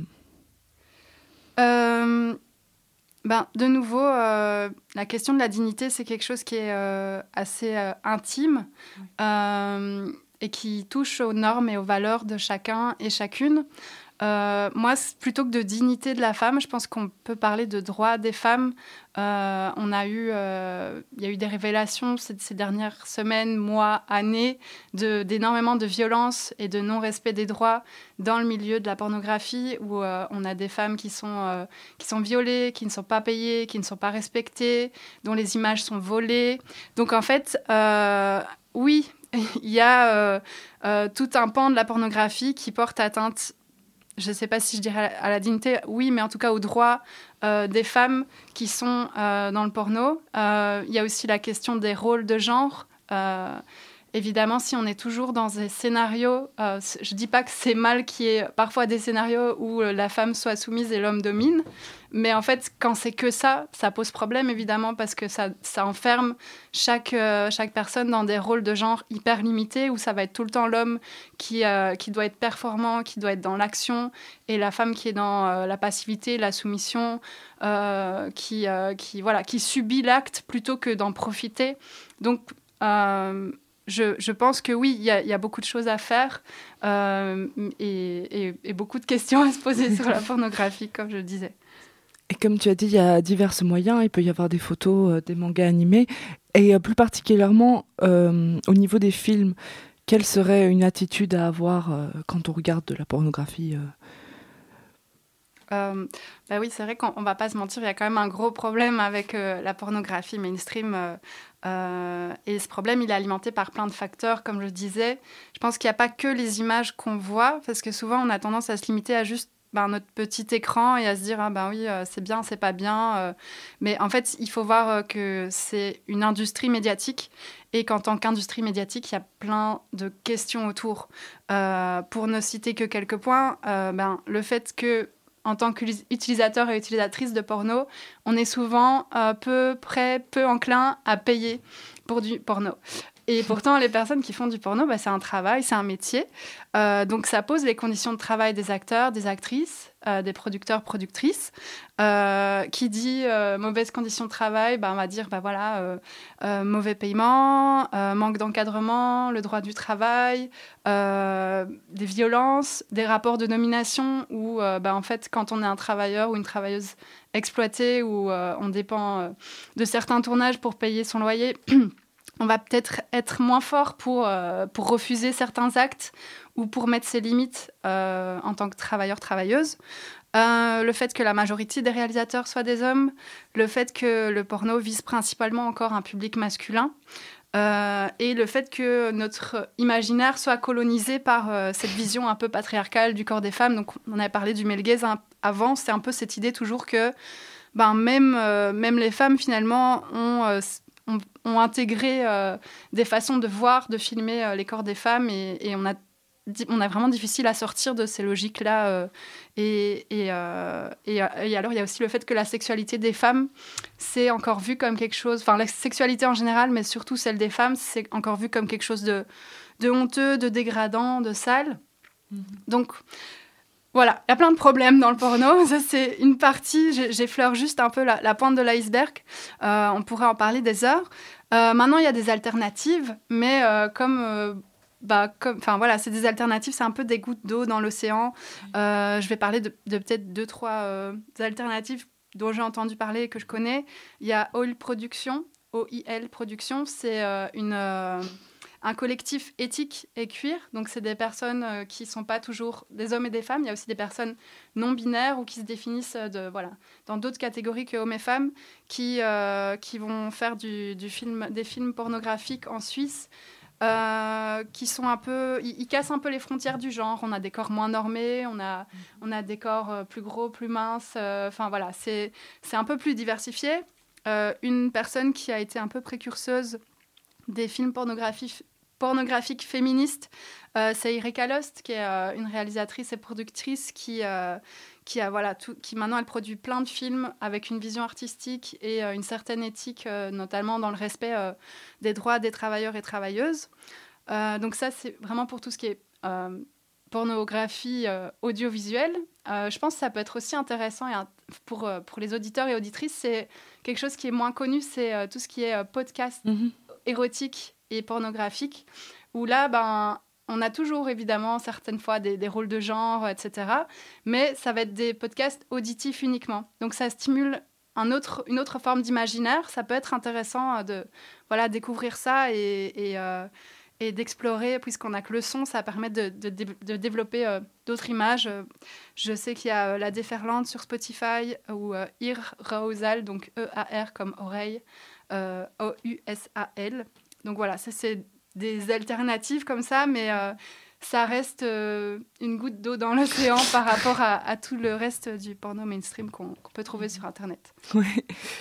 euh, ben, De nouveau, euh, la question de la dignité, c'est quelque chose qui est euh, assez euh, intime oui. euh, et qui touche aux normes et aux valeurs de chacun et chacune. Euh, moi, plutôt que de dignité de la femme, je pense qu'on peut parler de droits des femmes. Euh, on a eu, euh, il y a eu des révélations ces, ces dernières semaines, mois, années, de, d'énormément de violences et de non-respect des droits dans le milieu de la pornographie, où euh, on a des femmes qui sont, euh, qui sont violées, qui ne sont pas payées, qui ne sont pas respectées, dont les images sont volées. Donc en fait, euh, oui, il y a euh, euh, tout un pan de la pornographie qui porte atteinte. Je ne sais pas si je dirais à la dignité, oui, mais en tout cas aux droits euh, des femmes qui sont euh, dans le porno. Euh, il y a aussi la question des rôles de genre. Euh, évidemment, si on est toujours dans des scénarios, euh, je ne dis pas que c'est mal qu'il y ait parfois des scénarios où la femme soit soumise et l'homme domine, mais en fait, quand c'est que ça, ça pose problème, évidemment, parce que ça, ça enferme chaque, euh, chaque personne dans des rôles de genre hyper limités, où ça va être tout le temps l'homme qui, euh, qui doit être performant, qui doit être dans l'action, et la femme qui est dans euh, la passivité, la soumission, euh, qui, euh, qui, voilà, qui subit l'acte plutôt que d'en profiter. Donc, euh, je, je pense que oui, il y, y a beaucoup de choses à faire euh, et, et, et beaucoup de questions à se poser sur la pornographie, comme je le disais. Et comme tu as dit, il y a divers moyens. Il peut y avoir des photos, euh, des mangas animés. Et euh, plus particulièrement, euh, au niveau des films, quelle serait une attitude à avoir euh, quand on regarde de la pornographie euh... Euh, bah oui, c'est vrai qu'on ne va pas se mentir, il y a quand même un gros problème avec euh, la pornographie mainstream. Euh, euh, et ce problème, il est alimenté par plein de facteurs, comme je disais. Je pense qu'il n'y a pas que les images qu'on voit, parce que souvent, on a tendance à se limiter à juste ben, notre petit écran et à se dire ah ben oui, euh, c'est bien, c'est pas bien. Euh. Mais en fait, il faut voir euh, que c'est une industrie médiatique et qu'en tant qu'industrie médiatique, il y a plein de questions autour. Euh, pour ne citer que quelques points, euh, ben, le fait que en tant qu'utilisateur et utilisatrice de porno, on est souvent euh, peu prêt, peu enclin à payer pour du porno. Et pourtant, les personnes qui font du porno, bah, c'est un travail, c'est un métier. Euh, donc, ça pose les conditions de travail des acteurs, des actrices, euh, des producteurs, productrices. Euh, qui dit euh, mauvaises conditions de travail, bah, on va dire bah, voilà, euh, euh, mauvais paiement, euh, manque d'encadrement, le droit du travail, euh, des violences, des rapports de nomination où, euh, bah, en fait, quand on est un travailleur ou une travailleuse exploitée, où euh, on dépend euh, de certains tournages pour payer son loyer, on va peut-être être moins fort pour, euh, pour refuser certains actes ou pour mettre ses limites euh, en tant que travailleur-travailleuse. Euh, le fait que la majorité des réalisateurs soient des hommes, le fait que le porno vise principalement encore un public masculin, euh, et le fait que notre imaginaire soit colonisé par euh, cette vision un peu patriarcale du corps des femmes. Donc, on avait parlé du male gaze hein, avant, c'est un peu cette idée toujours que ben, même, euh, même les femmes, finalement, ont... Euh, ont, ont intégré euh, des façons de voir, de filmer euh, les corps des femmes, et, et on a on a vraiment difficile à sortir de ces logiques-là. Euh, et, et, euh, et, et alors, il y a aussi le fait que la sexualité des femmes, c'est encore vu comme quelque chose... Enfin, la sexualité en général, mais surtout celle des femmes, c'est encore vu comme quelque chose de, de honteux, de dégradant, de sale. Mm-hmm. Donc, voilà, il y a plein de problèmes dans le porno. Ça, c'est une partie, j'effleure juste un peu la, la pointe de l'iceberg. Euh, on pourrait en parler des heures. Euh, maintenant, il y a des alternatives, mais euh, comme... Euh, Bah, comme, enfin voilà, c'est des alternatives, c'est un peu des gouttes d'eau dans l'océan. Euh, je vais parler de, de peut-être deux, trois euh, alternatives dont j'ai entendu parler et que je connais. Il y a Oil Production, O I L Production, c'est euh, une, euh, un collectif éthique et queer. Donc, c'est des personnes euh, qui ne sont pas toujours des hommes et des femmes. Il y a aussi des personnes non-binaires ou qui se définissent de, voilà, dans d'autres catégories que hommes et femmes, qui, euh, qui vont faire du, du film, des films pornographiques en Suisse. Euh, qui sont un peu... Ils, ils cassent un peu les frontières du genre. On a des corps moins normés, on a, on a des corps euh, plus gros, plus minces. Enfin, euh, voilà, c'est, c'est un peu plus diversifié. Euh, une personne qui a été un peu précurseuse des films pornographiques, pornographiques féministes, euh, c'est Erika Lost, qui est euh, une réalisatrice et productrice qui... Euh, qui a voilà tout, qui maintenant elle produit plein de films avec une vision artistique et euh, une certaine éthique, euh, notamment dans le respect euh, des droits des travailleurs et travailleuses. Euh, donc ça, c'est vraiment pour tout ce qui est euh, pornographie euh, audiovisuelle. Euh, je pense que ça peut être aussi intéressant et un, pour, euh, pour les auditeurs et auditrices. C'est quelque chose qui est moins connu, c'est euh, tout ce qui est euh, podcast mm-hmm. érotique et pornographique, où là, ben... on a toujours, évidemment, certaines fois, des, des rôles de genre, et cetera. Mais ça va être des podcasts auditifs uniquement. Donc, ça stimule un autre, une autre forme d'imaginaire. Ça peut être intéressant de voilà, découvrir ça et, et, euh, et d'explorer. Puisqu'on n'a que le son, ça permet de, de, de développer euh, d'autres images. Je sais qu'il y a euh, La Déferlante sur Spotify ou euh, Ear Rausal, donc E A R comme oreille, euh, O U S A L. Donc, voilà, ça, c'est... des alternatives comme ça, mais euh, ça reste euh, une goutte d'eau dans l'océan par rapport à, à tout le reste du porno mainstream qu'on, qu'on peut trouver sur Internet. Ouais.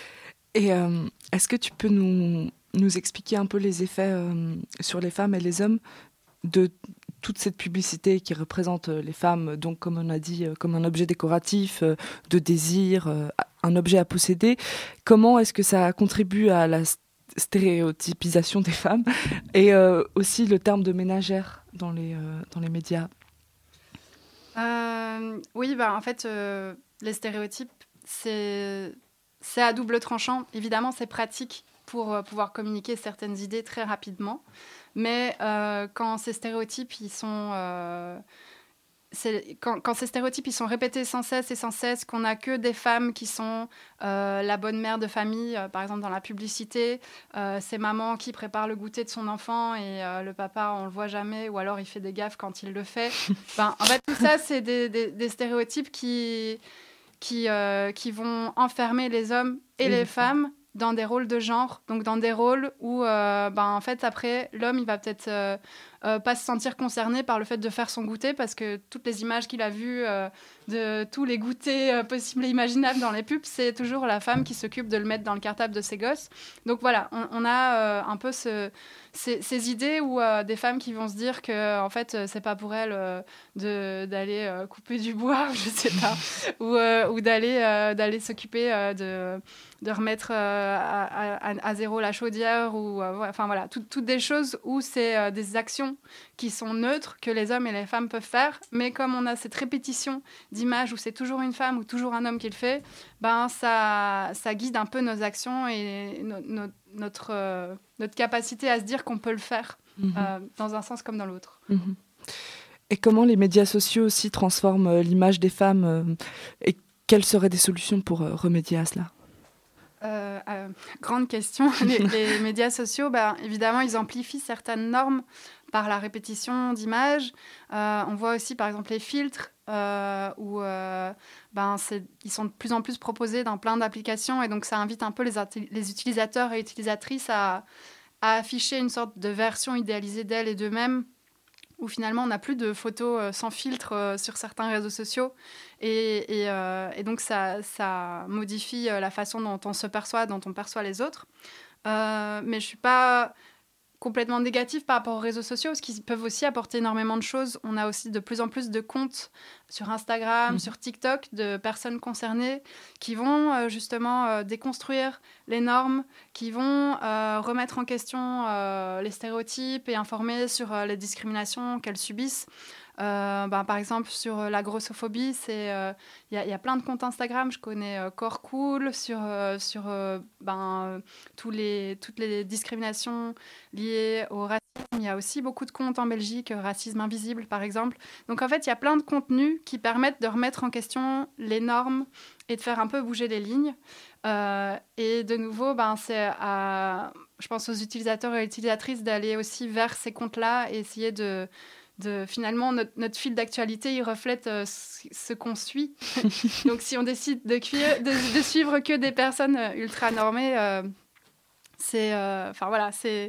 Et euh, est-ce que tu peux nous, nous expliquer un peu les effets euh, sur les femmes et les hommes de toute cette publicité qui représente les femmes, donc comme on a dit, comme un objet décoratif, de désir, un objet à posséder? Comment est-ce que ça contribue à la stéréotypisation des femmes et euh, aussi le terme de ménagère dans les, euh, dans les médias? euh, Oui, bah, en fait, euh, les stéréotypes, c'est, c'est à double tranchant. Évidemment, c'est pratique pour euh, pouvoir communiquer certaines idées très rapidement, mais euh, quand ces stéréotypes, ils sont... Euh, C'est quand, quand ces stéréotypes ils sont répétés sans cesse et sans cesse, qu'on n'a que des femmes qui sont euh, la bonne mère de famille, euh, par exemple dans la publicité, euh, c'est maman qui prépare le goûter de son enfant et euh, le papa, on ne le voit jamais, ou alors il fait des gaffes quand il le fait. Ben, en fait, tout ça, c'est des, des, des stéréotypes qui, qui, euh, qui vont enfermer les hommes et, et les femmes dans des rôles de genre, donc dans des rôles où, euh, ben, en fait, après, l'homme, il va peut-être euh, euh, pas se sentir concerné par le fait de faire son goûter, parce que toutes les images qu'il a vues euh, de tous les goûters euh, possibles et imaginables dans les pubs, c'est toujours la femme qui s'occupe de le mettre dans le cartable de ses gosses. Donc voilà, on, on a euh, un peu ce, ces, ces idées où euh, des femmes qui vont se dire que en fait c'est pas pour elles euh, de, d'aller euh, couper du bois, je sais pas, ou, euh, ou d'aller, euh, d'aller s'occuper euh, de, de remettre euh, à, à, à zéro la chaudière, ou euh, ouais, enfin voilà, tout, toutes des choses où c'est euh, des actions qui sont neutres, que les hommes et les femmes peuvent faire, mais comme on a cette répétition d'images où c'est toujours une femme ou toujours un homme qui le fait, ben ça, ça guide un peu nos actions et no, no, notre, euh, notre capacité à se dire qu'on peut le faire, mmh. euh, dans un sens comme dans l'autre. Mmh. Et comment les médias sociaux aussi transforment euh, l'image des femmes euh, et quelles seraient des solutions pour euh, remédier à cela ? Euh, euh, grande question. Les, les médias sociaux, ben, évidemment, ils amplifient certaines normes par la répétition d'images. Euh, on voit aussi, par exemple, les filtres, euh, où euh, ben, c'est, ils sont de plus en plus proposés dans plein d'applications, et donc ça invite un peu les, les utilisateurs et utilisatrices à, à afficher une sorte de version idéalisée d'elles et d'eux-mêmes, où finalement on n'a plus de photos euh, sans filtre euh, sur certains réseaux sociaux. Et, et, euh, et donc ça, ça modifie euh, la façon dont on se perçoit, dont on perçoit les autres. Euh, mais je ne suis pas complètement négative par rapport aux réseaux sociaux, parce qu'ils peuvent aussi apporter énormément de choses. On a aussi de plus en plus de comptes sur Instagram, mmh. sur TikTok, de personnes concernées qui vont euh, justement euh, déconstruire les normes, qui vont euh, remettre en question euh, les stéréotypes et informer sur euh, les discriminations qu'elles subissent. Euh, ben, par exemple, sur euh, la grossophobie, il euh, y, y a plein de comptes Instagram. Je connais euh, Corps Cool, sur, euh, sur euh, ben, euh, tous les, toutes les discriminations liées au racisme. Il y a aussi beaucoup de comptes en Belgique, euh, Racisme Invisible, par exemple. Donc, en fait, il y a plein de contenus qui permettent de remettre en question les normes et de faire un peu bouger les lignes. Euh, et de nouveau, ben, c'est à, je pense aux utilisateurs et utilisatrices d'aller aussi vers ces comptes-là et essayer de... De, finalement, notre, notre fil d'actualité, il reflète euh, ce qu'on suit. Donc, si on décide de, cuire, de, de suivre que des personnes euh, ultra normées, euh, c'est, euh, enfin voilà, c'est,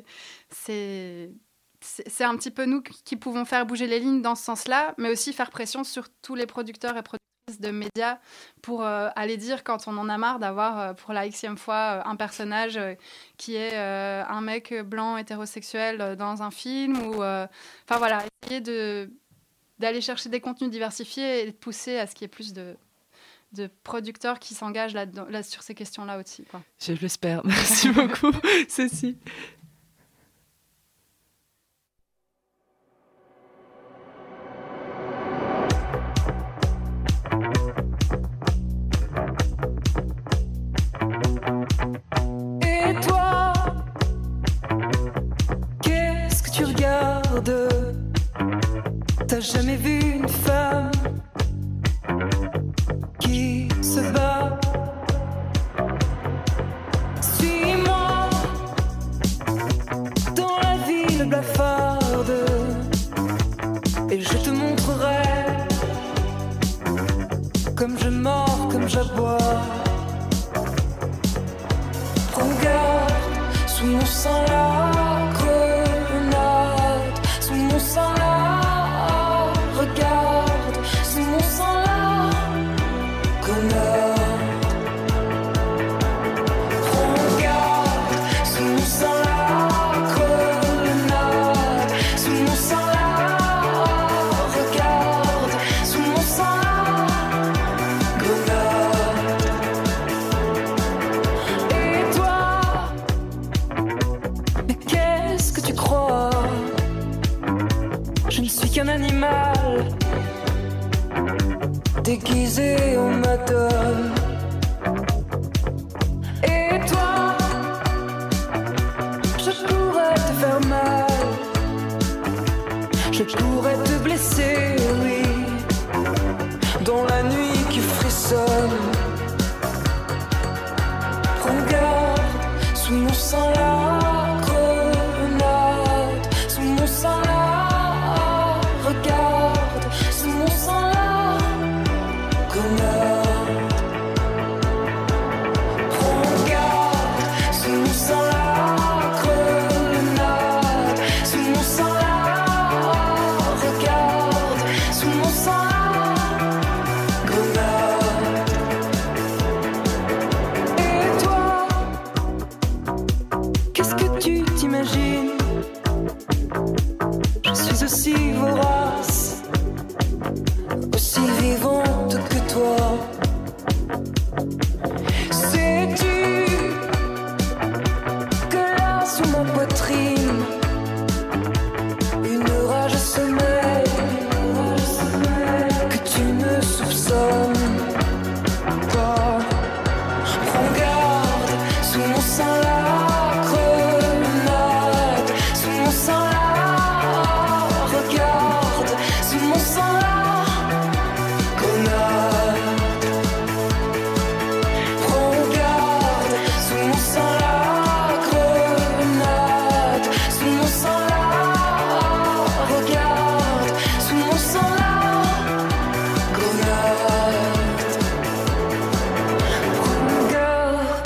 c'est, c'est, c'est un petit peu nous qui pouvons faire bouger les lignes dans ce sens-là, mais aussi faire pression sur tous les producteurs et productrices de médias pour euh, aller dire quand on en a marre d'avoir euh, pour la xème fois euh, un personnage euh, qui est euh, un mec blanc hétérosexuel euh, dans un film, ou enfin euh, voilà, essayer de d'aller chercher des contenus diversifiés et de pousser à ce qu'il y ait plus de de producteurs qui s'engagent là, là sur ces questions-là aussi, quoi. Je l'espère. Merci beaucoup, Cécile. T'as jamais vu une femme qui se bat? Suis-moi dans la ville blafarde et je te montrerai comme je mords, comme j'aboie. Prends garde, sous mon sang la grenade, sous mon sang la regarde, sous mon sang la grenade. Prends garde, sous mon sang la grenade, sous mon sang la regarde, sous mon sang la grenade. Et toi, mais qu'est-ce que tu crois? Je ne suis qu'un animal déguisé en madone. Et toi, je pourrais te faire mal, je pourrais te blesser, oui, dans la nuit qui frissonne. Prends garde, sous mon sang la grenade, sous mon sang la regarde, sous mon sang la grenade. Prends garde, sous mon sang la grenade, sous mon sang la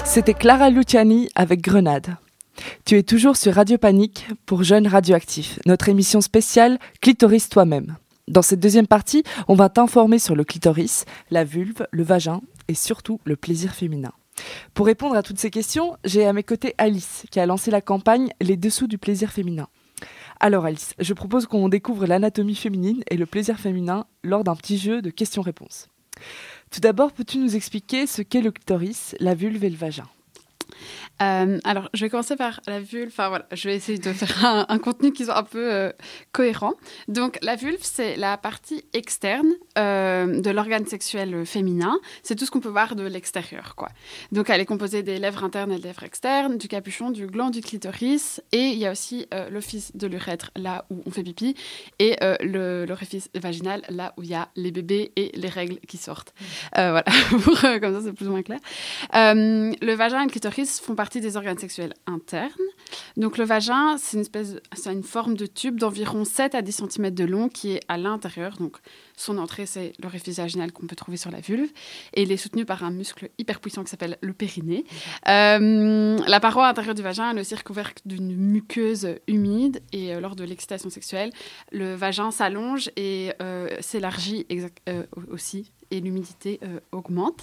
C'était Clara Luciani avec Grenade. Tu es toujours sur Radio Panique pour Jeunes Radioactifs, notre émission spéciale Clitoris toi-même. Dans cette deuxième partie, on va t'informer sur le clitoris, la vulve, le vagin et surtout le plaisir féminin. Pour répondre à toutes ces questions, j'ai à mes côtés Alice qui a lancé la campagne Les Dessous du plaisir féminin. Alors Alice, je propose qu'on découvre l'anatomie féminine et le plaisir féminin lors d'un petit jeu de questions-réponses. Tout d'abord, peux-tu nous expliquer ce qu'est le clitoris, la vulve et le vagin ? Euh, alors, je vais commencer par la vulve. Enfin, voilà, je vais essayer de faire un, un contenu qui soit un peu euh, cohérent. Donc, la vulve, c'est la partie externe euh, de l'organe sexuel féminin. C'est tout ce qu'on peut voir de l'extérieur, quoi. Donc, elle est composée des lèvres internes et des lèvres externes, du capuchon, du gland, du clitoris. Et il y a aussi euh, l'office de l'urètre, là où on fait pipi, et euh, le, l'orifice vaginal, là où il y a les bébés et les règles qui sortent. Euh, voilà, Pour, euh, comme ça, c'est plus ou moins clair. Euh, le vagin et le clitoris font partie des organes sexuels internes. Donc le vagin, c'est une espèce, de, c'est une forme de tube d'environ sept à dix centimètres de long qui est à l'intérieur. Donc son entrée, c'est l'orifice vaginal qu'on peut trouver sur la vulve. Et il est soutenu par un muscle hyper puissant qui s'appelle le périnée. Euh, la paroi intérieure du vagin, elle est aussi recouverte d'une muqueuse humide. Et euh, lors de l'excitation sexuelle, le vagin s'allonge et euh, s'élargit exact, euh, aussi. Et l'humidité euh, augmente.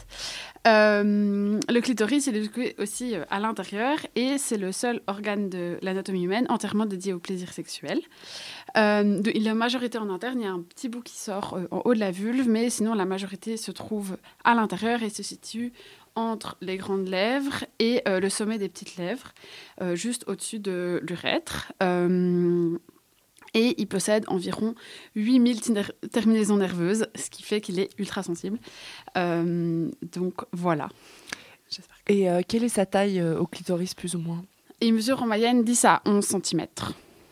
Euh, le clitoris, il est aussi euh, à l'intérieur et c'est le seul organe de l'anatomie humaine entièrement dédié au plaisir sexuel. Euh, de, la majorité en interne, il y a un petit bout qui sort euh, en haut de la vulve, mais sinon la majorité se trouve à l'intérieur et se situe entre les grandes lèvres et euh, le sommet des petites lèvres, euh, juste au-dessus de l'urètre. Euh, Et il possède environ huit mille ter- terminaisons nerveuses, ce qui fait qu'il est ultra sensible. Euh, donc voilà. J'espère que... Et euh, quelle est sa taille euh, au clitoris plus ou moins ? Il mesure en moyenne dix à onze centimètres.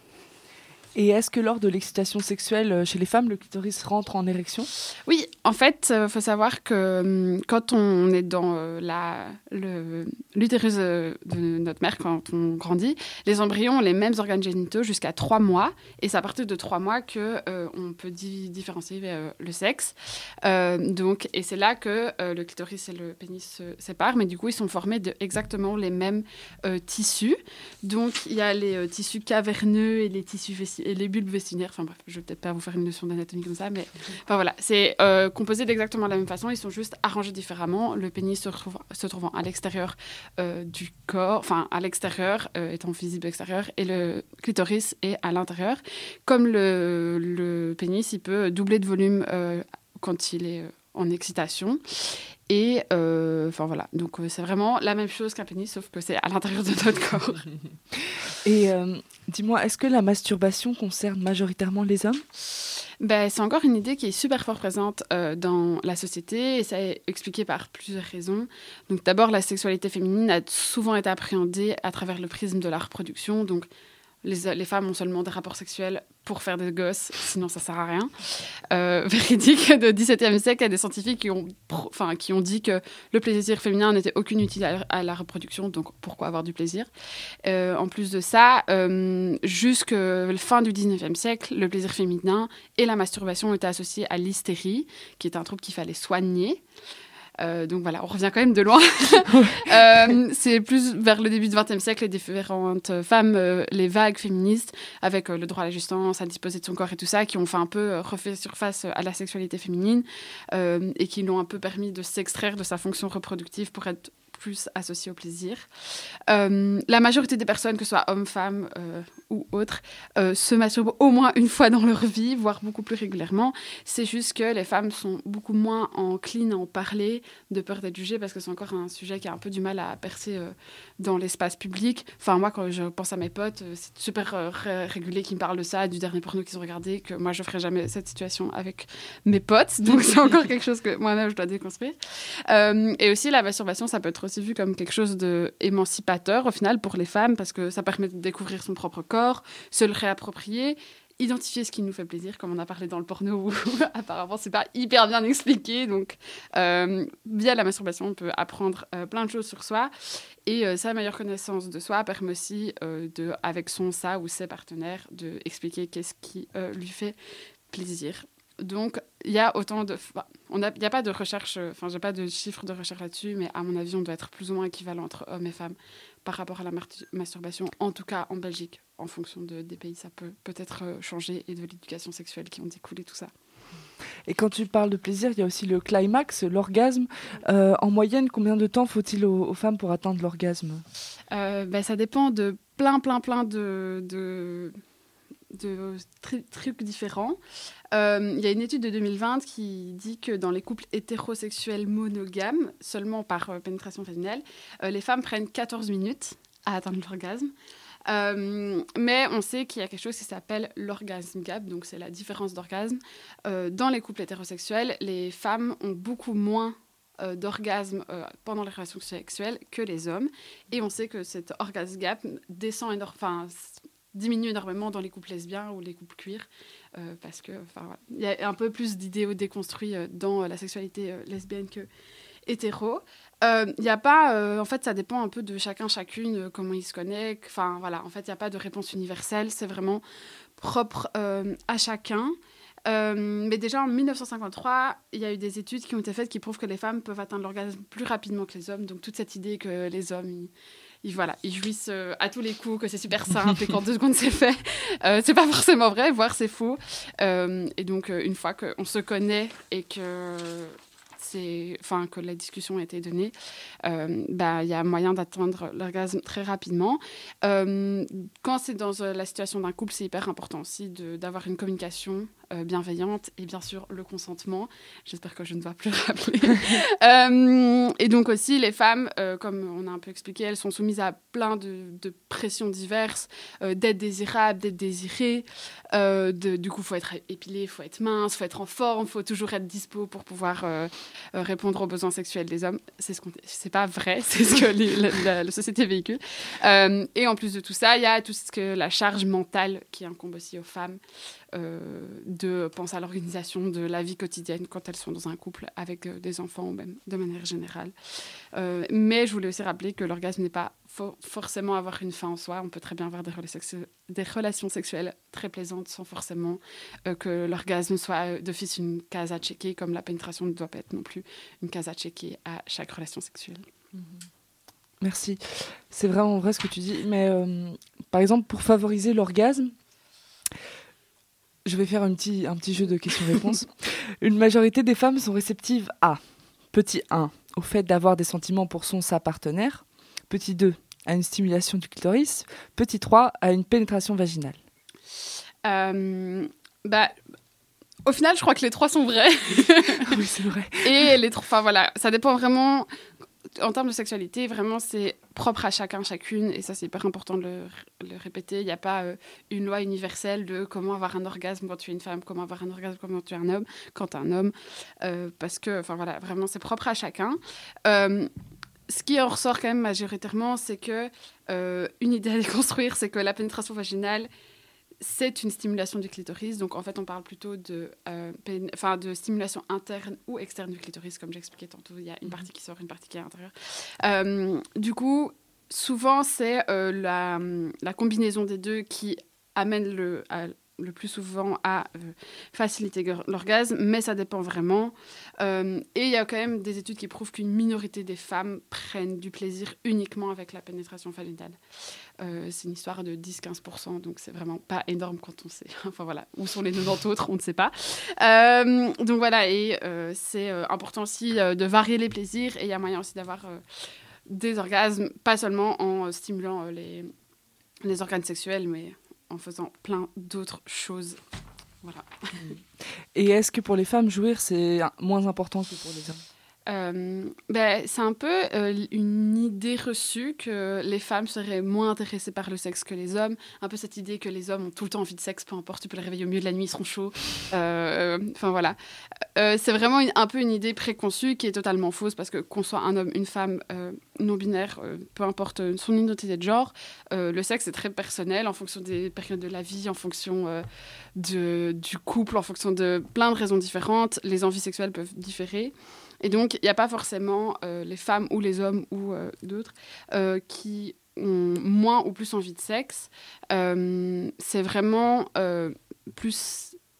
Et est-ce que lors de l'excitation sexuelle chez les femmes, le clitoris rentre en érection ? Oui, en fait, il euh, faut savoir que hum, quand on est dans euh, la, le, l'utérus de notre mère, quand on grandit, les embryons ont les mêmes organes génitaux jusqu'à trois mois. Et c'est à partir de trois mois qu'on euh, peut di- différencier euh, le sexe. Euh, donc, et c'est là que euh, le clitoris et le pénis se séparent. Mais du coup, ils sont formés de exactement les mêmes euh, tissus. Donc, il y a les euh, tissus caverneux et les tissus vessi- et les bulbes vestinaires. Enfin bref, je vais peut-être pas vous faire une leçon d'anatomie comme ça, mais enfin voilà, c'est euh, composé d'exactement de la même façon. Ils sont juste arrangés différemment. Le pénis se, retrouve, se trouvant à l'extérieur euh, du corps, enfin à l'extérieur, euh, étant visible extérieur, et le clitoris est à l'intérieur. Comme le, le pénis, il peut doubler de volume euh, quand il est en excitation. Et euh, enfin voilà, donc euh, c'est vraiment la même chose qu'un pénis, sauf que c'est à l'intérieur de notre corps. Et euh, dis-moi, est-ce que la masturbation concerne majoritairement les hommes ? Ben, c'est encore une idée qui est super fort présente euh, dans la société et ça est expliqué par plusieurs raisons. Donc d'abord, la sexualité féminine a souvent été appréhendée à travers le prisme de la reproduction. Donc les, les femmes ont seulement des rapports sexuels pour faire des gosses, sinon ça sert à rien. Euh, véridique, du dix-septième siècle, il y a des scientifiques qui ont, enfin, qui ont dit que le plaisir féminin n'était aucune utile à, à la reproduction, donc pourquoi avoir du plaisir ? euh, En plus de ça, euh, jusqu'à la fin du dix-neuvième siècle, le plaisir féminin et la masturbation étaient associés à l'hystérie, qui est un trouble qu'il fallait soigner. Euh, donc voilà, on revient quand même de loin. euh, c'est plus vers le début du vingtième siècle, les différentes femmes, euh, les vagues féministes, avec euh, le droit à la jouissance, à disposer de son corps et tout ça, qui ont fait un peu euh, refait surface à la sexualité féminine euh, et qui l'ont un peu permis de s'extraire de sa fonction reproductive pour être plus associée au plaisir. Euh, la majorité des personnes, que ce soit hommes, femmes euh, ou autres, euh, se masturbent au moins une fois dans leur vie, voire beaucoup plus régulièrement. C'est juste que les femmes sont beaucoup moins enclines à en parler, de peur d'être jugées, parce que c'est encore un sujet qui a un peu du mal à percer euh, dans l'espace public. Enfin, moi, quand je pense à mes potes, euh, c'est super euh, ré- régulier qu'ils me parlent de ça, du dernier porno qu'ils ont regardé, que moi, je ferais jamais cette situation avec mes potes. Donc, c'est encore quelque chose que moi-même, je dois déconstruire. Euh, et aussi, la masturbation, ça peut être aussi vu comme quelque chose d'émancipateur, au final, pour les femmes, parce que ça permet de découvrir son propre corps, se le réapproprier, identifier ce qui nous fait plaisir, comme on a parlé dans le porno, où apparemment c'est pas hyper bien expliqué. Donc, euh, via la masturbation, on peut apprendre euh, plein de choses sur soi. Et euh, sa meilleure connaissance de soi permet aussi, euh, de, avec son, sa ou ses partenaires, d'expliquer qu'est-ce qui euh, lui fait plaisir. Donc, il y a autant de... Il n'y a pas de recherche, enfin, j'ai pas de chiffres de recherche là-dessus, mais à mon avis, on doit être plus ou moins équivalent entre hommes et femmes par rapport à la mar- masturbation, en tout cas en Belgique. En fonction de, des pays, ça peut peut-être changer, et de l'éducation sexuelle qui en découle et tout ça. Et quand tu parles de plaisir, il y a aussi le climax, l'orgasme. Euh, en moyenne, combien de temps faut-il aux, aux femmes pour atteindre l'orgasme ? euh, ben, Ça dépend de plein, plein, plein de... de... de tri- trucs différents. Il euh, y a une étude de deux mille vingt qui dit que dans les couples hétérosexuels monogames, seulement par euh, pénétration vaginale, euh, les femmes prennent quatorze minutes à atteindre l'orgasme. Euh, mais on sait qu'il y a quelque chose qui s'appelle l'orgasme gap, donc c'est la différence d'orgasme. Euh, dans les couples hétérosexuels, les femmes ont beaucoup moins euh, d'orgasme euh, pendant les relations sexuelles que les hommes. Et on sait que cet orgasme gap descend énormément, enfin, diminue énormément dans les couples lesbiens ou les couples queer, euh, parce que, enfin, voilà, il y a un peu plus d'idéaux déconstruits euh, dans euh, la sexualité euh, lesbienne que hétéro. Il euh, y a pas, euh, en fait, ça dépend un peu de chacun, chacune, euh, comment ils se connaissent. Enfin, voilà, en fait, il n'y a pas de réponse universelle. C'est vraiment propre euh, à chacun. Euh, mais déjà, en dix-neuf cent cinquante-trois, il y a eu des études qui ont été faites qui prouvent que les femmes peuvent atteindre l'orgasme plus rapidement que les hommes. Donc, toute cette idée que les hommes, ils, ils, voilà, ils jouissent euh, à tous les coups, que c'est super simple et qu'en deux secondes, c'est fait, euh, c'est pas forcément vrai, voire c'est faux. Euh, et donc, euh, une fois qu'on se connaît et que... C'est, enfin, que la discussion a été donnée, euh, bah, y a moyen d'atteindre l'orgasme très rapidement. Euh, quand c'est dans euh, la situation d'un couple, c'est hyper important aussi de, d'avoir une communication euh, bienveillante et bien sûr le consentement. J'espère que je ne dois plus rappeler. euh, et donc aussi, les femmes, euh, comme on a un peu expliqué, elles sont soumises à plein de, de pressions diverses, euh, d'être désirables, d'être désirées. Euh, de, du coup, il faut être épilé, il faut être mince, il faut être en forme, il faut toujours être dispo pour pouvoir... Euh, Euh, répondre aux besoins sexuels des hommes. C'est ce qu'on... c'est pas vrai, c'est ce que les, la, la, la société véhicule. Euh, et en plus de tout ça, il y a tout ce que la charge mentale qui incombe aussi aux femmes euh, de penser à l'organisation de la vie quotidienne quand elles sont dans un couple avec euh, des enfants ou même de manière générale. Euh, mais je voulais aussi rappeler que l'orgasme n'est pas for- forcément avoir une fin en soi. On peut très bien avoir des, rela- des relations sexuelles très plaisantes sans forcément euh, que l'orgasme soit euh, d'office une case à checker, comme la pénétration ne doit pas être non plus une case à checker à chaque relation sexuelle. Merci. C'est vraiment vrai ce que tu dis. Mais euh, par exemple, pour favoriser l'orgasme, je vais faire un petit, un petit jeu de questions-réponses. Une majorité des femmes sont réceptives à, petit un, au fait d'avoir des sentiments pour son sa partenaire, petit deux, à une stimulation du clitoris, petit trois, à une pénétration vaginale. Euh, bah, au final, je crois que les trois sont vrais. Oui, c'est vrai. Et les trois, enfin voilà, ça dépend vraiment... En termes de sexualité, vraiment, c'est propre à chacun, chacune. Et ça, c'est hyper important de le, le répéter. Il n'y a pas euh, une loi universelle de comment avoir un orgasme quand tu es une femme, comment avoir un orgasme quand tu es un homme, quand tu es un homme. Euh, parce que, enfin voilà, vraiment, c'est propre à chacun. Euh, ce qui en ressort quand même majoritairement, c'est que euh, une idée à déconstruire, c'est que la pénétration vaginale, c'est une stimulation du clitoris. Donc, en fait, on parle plutôt de, euh, pén- enfin, de stimulation interne ou externe du clitoris. Comme j'expliquais tantôt, il y a une partie qui sort, une partie qui est à l'intérieur. Euh, du coup, souvent, c'est euh, la, la combinaison des deux qui amène le, à, le plus souvent à euh, faciliter l'orgasme, mais ça dépend vraiment. Euh, et il y a quand même des études qui prouvent qu'une minorité des femmes prennent du plaisir uniquement avec la pénétration vaginale. Euh, c'est une histoire de dix à quinze pour cent, donc c'est vraiment pas énorme quand on sait. Enfin voilà, où sont les quatre-vingt-dix autres, on ne sait pas. Euh, donc voilà, et euh, c'est euh, important aussi euh, de varier les plaisirs, et il y a moyen aussi d'avoir euh, des orgasmes, pas seulement en euh, stimulant euh, les, les organes sexuels, mais en faisant plein d'autres choses. Voilà. Et est-ce que pour les femmes, jouir, c'est moins important que pour les hommes ? Euh, ben, c'est un peu euh, une idée reçue que les femmes seraient moins intéressées par le sexe que les hommes. Un peu cette idée que les hommes ont tout le temps envie de sexe, peu importe, tu peux les réveiller au milieu de la nuit, ils seront chauds. Enfin euh, euh, voilà. Euh, c'est vraiment une, un peu une idée préconçue qui est totalement fausse parce que qu'on soit un homme, une femme, euh, non-binaire, euh, peu importe son identité de genre, euh, le sexe est très personnel en fonction des périodes de la vie, en fonction euh, de, du couple, en fonction de plein de raisons différentes. Les envies sexuelles peuvent différer. Et donc, il n'y a pas forcément euh, les femmes ou les hommes ou euh, d'autres euh, qui ont moins ou plus envie de sexe. Euh, c'est vraiment euh, plus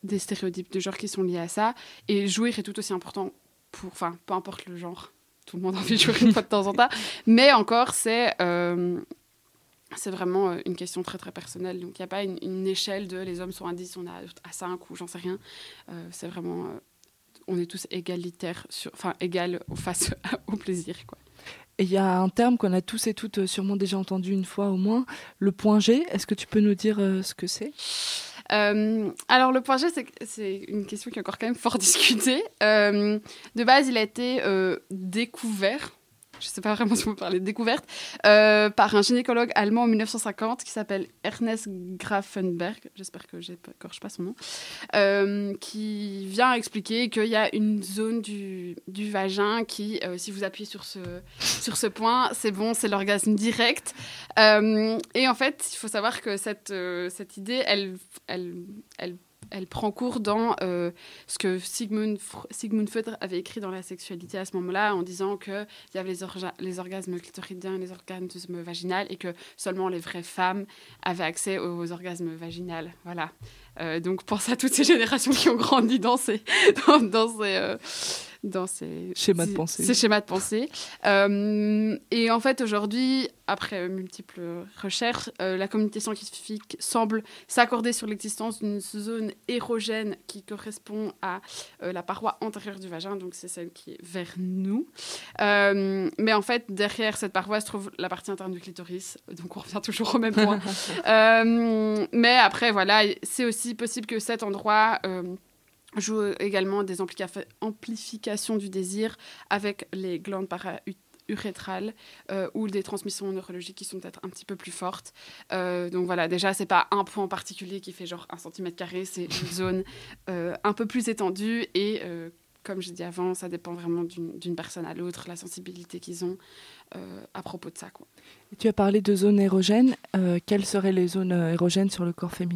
des stéréotypes de genre qui sont liés à ça. Et jouir est tout aussi important pour, enfin, peu importe le genre. Tout le monde a envie de jouer une fois de temps en temps. Mais encore, c'est, euh, c'est vraiment une question très, très personnelle. Donc, il n'y a pas une, une échelle de les hommes sont à dix, on est à cinq ou j'en sais rien. Euh, c'est vraiment... Euh, on est tous égalitaires, sur, enfin, égales face au plaisir, quoi. Et il y a un terme qu'on a tous et toutes sûrement déjà entendu une fois au moins, le point G. Est-ce que tu peux nous dire euh, ce que c'est ? Euh, alors, le point G, c'est, c'est une question qui est encore quand même fort discutée. Euh, de base, il a été euh, découvert, je ne sais pas vraiment si on peut parler de découverte, euh, par un gynécologue allemand en dix-neuf cent cinquante qui s'appelle Ernest Grafenberg, j'espère que je n'écorche pas son nom, euh, qui vient expliquer qu'il y a une zone du, du vagin qui, euh, si vous appuyez sur ce, sur ce point, c'est bon, c'est l'orgasme direct. Euh, et en fait, il faut savoir que cette, euh, cette idée, elle, elle, elle Elle prend cours dans euh, ce que Sigmund, Sigmund Freud avait écrit dans La sexualité à ce moment-là, en disant qu'il y avait les, orga- les orgasmes clitoridiens et les orgasmes vaginaux, et que seulement les vraies femmes avaient accès aux, aux orgasmes vaginaux. Voilà. Euh, donc, pense à toutes ces générations qui ont grandi dans ces... Dans, dans ces euh, dans ces schémas de pensée. Ces schémas de pensée. Euh, et en fait, aujourd'hui, après euh, multiples recherches, euh, la communauté scientifique semble s'accorder sur l'existence d'une zone érogène qui correspond à euh, la paroi antérieure du vagin, donc c'est celle qui est vers nous. Euh, mais en fait, derrière cette paroi se trouve la partie interne du clitoris, donc on revient toujours au même point. euh, mais après, voilà, c'est aussi possible que cet endroit... Euh, joue également des amplica- amplifications du désir avec les glandes para-urétrales euh, ou des transmissions neurologiques qui sont peut-être un petit peu plus fortes. Euh, donc voilà, déjà, c'est pas un point particulier qui fait genre un centimètre carré, c'est une zone euh, un peu plus étendue et euh, comme j'ai dit avant, ça dépend vraiment d'une, d'une personne à l'autre, la sensibilité qu'ils ont euh, à propos de ça, quoi. Et tu as parlé de zones érogènes. Euh, quelles seraient les zones érogènes sur le corps féminin ?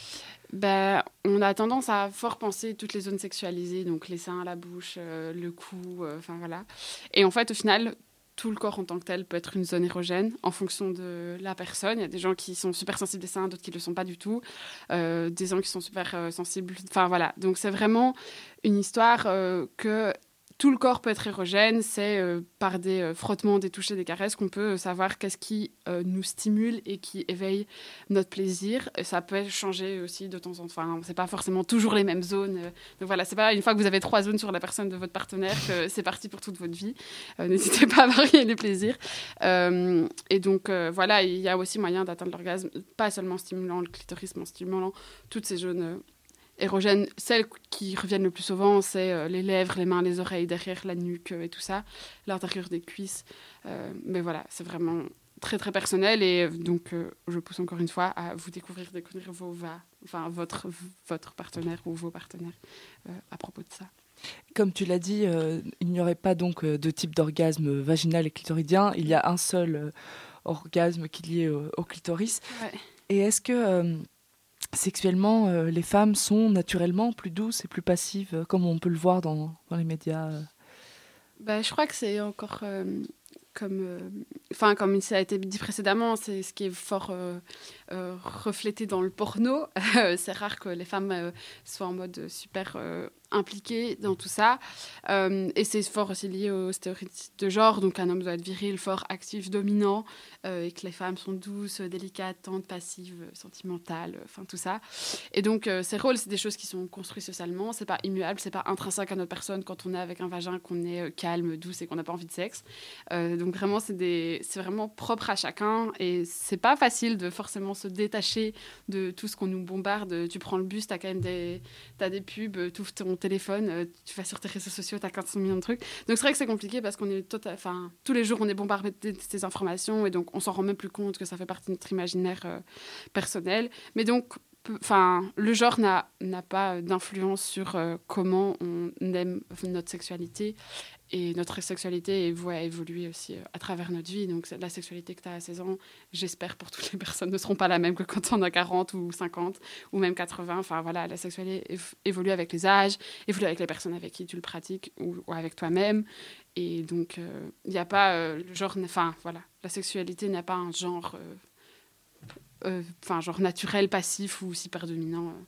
Ben, on a tendance à fort penser toutes les zones sexualisées, donc les seins, la bouche, euh, le cou, enfin euh, voilà. Et en fait, au final, tout le corps en tant que tel peut être une zone érogène en fonction de la personne. Il y a des gens qui sont super sensibles des seins, d'autres qui ne le sont pas du tout. Euh, des gens qui sont super euh, sensibles. Enfin voilà. Donc c'est vraiment une histoire euh, que... Tout le corps peut être érogène, c'est euh, par des euh, frottements, des touchés, des caresses qu'on peut savoir qu'est-ce qui euh, nous stimule et qui éveille notre plaisir. Et ça peut changer aussi de temps en temps. Enfin, c'est pas forcément toujours les mêmes zones. Euh, donc voilà, c'est pas une fois que vous avez trois zones sur la personne de votre partenaire que c'est parti pour toute votre vie. Euh, n'hésitez pas à varier les plaisirs. Euh, et donc euh, voilà, il y a aussi moyen d'atteindre l'orgasme, pas seulement en stimulant le clitoris, mais en stimulant toutes ces zones euh, érogènes. Celles qui reviennent le plus souvent, c'est euh, les lèvres, les mains, les oreilles, derrière la nuque euh, et tout ça, l'intérieur des cuisses. Euh, mais voilà, c'est vraiment très très personnel et donc euh, je pousse encore une fois à vous découvrir, découvrir vos va, enfin votre votre partenaire ou vos partenaires euh, à propos de ça. Comme tu l'as dit, euh, il n'y aurait pas donc euh, de type d'orgasme vaginal et clitoridien. Il y a un seul euh, orgasme qui est lié au, au clitoris. Ouais. Et est-ce que euh, sexuellement, euh, les femmes sont naturellement plus douces et plus passives, euh, comme on peut le voir dans, dans les médias euh. Bah, je crois que c'est encore euh, comme, enfin, euh, comme ça a été dit précédemment, c'est ce qui est fort euh, euh, reflété dans le porno. C'est rare que les femmes euh, soient en mode super euh, impliquées dans tout ça. Euh, et c'est fort aussi lié aux stéréotypes de genre. Donc un homme doit être viril, fort, actif, dominant, euh, et que les femmes sont douces, délicates, tendres, passives, sentimentales, enfin tout ça. Et donc euh, ces rôles, c'est des choses qui sont construites socialement. C'est pas immuable, c'est pas intrinsèque à notre personne quand on est avec un vagin, qu'on est euh, calme, douce et qu'on n'a pas envie de sexe. Euh, donc vraiment, c'est, des, c'est vraiment propre à chacun. Et c'est pas facile de forcément se détacher de tout ce qu'on nous bombarde. Tu prends le bus, t'as quand même des, t'as des pubs, tu ouvres ton téléphone, tu vas sur tes réseaux sociaux, t'as quinze millions de trucs. Donc c'est vrai que c'est compliqué parce qu'on est tota- enfin, tous les jours on est bombardé de ces informations et donc on s'en rend même plus compte que ça fait partie de notre imaginaire euh, personnel. Mais donc enfin, le genre n'a, n'a pas d'influence sur euh, comment on aime notre sexualité. Et notre sexualité va évoluer aussi à travers notre vie. Donc la sexualité que tu as à seize ans, j'espère pour toutes les personnes, ne seront pas la même que quand on a quarante ou cinquante ou même quatre-vingts. Enfin voilà, la sexualité évolue avec les âges, évolue avec les personnes avec qui tu le pratiques ou, ou avec toi-même. Et donc il euh, n'y a pas euh, le genre... Enfin voilà, la sexualité n'a pas un genre... Enfin, euh, euh, genre naturel, passif ou super dominant.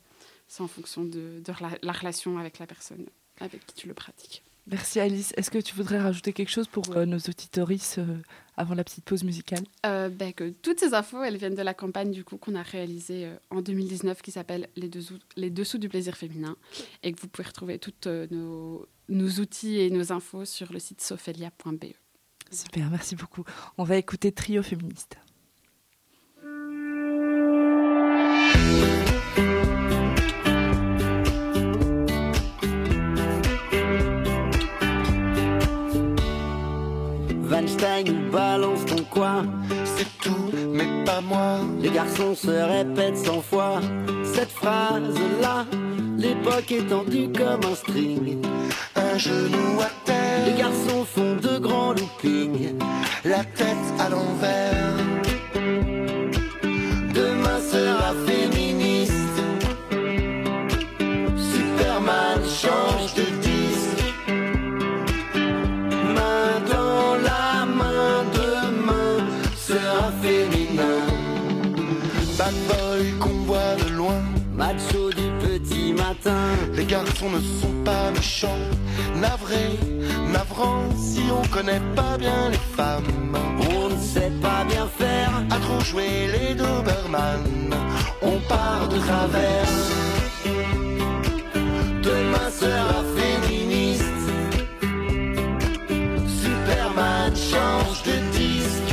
c'est en fonction de, de la, la relation avec la personne avec qui tu le pratiques. Merci Alice. Est-ce que tu voudrais rajouter quelque chose pour euh, nos auditoristes euh, avant la petite pause musicale? euh, ben, que toutes ces infos, elles viennent de la campagne du coup, qu'on a réalisée euh, en deux mille dix-neuf qui s'appelle Les, deux, Les Dessous du plaisir féminin et que vous pouvez retrouver tous euh, nos, nos outils et nos infos sur le site sophelia point b e. Super, merci beaucoup. On va écouter Trio féministe. Weinstein nous balance ton quoi? C'est tout, mais pas moi. Les garçons se répètent cent fois cette phrase-là, l'époque est tendue comme un string. Un genou à terre. Les garçons font de grands loopings, la tête à l'envers. Demain sera féministe. Superman change de disque. Main dans la main, demain sera féminin. Bad boy qu'on voit de loin, macho du petit matin. Les garçons ne sont pas méchants, navrés, navrants. Si on connaît pas bien les femmes, on ne sait pas bien faire. À trop jouer les Doberman, on part de travers. Demain sera féministe. Superman change de disque.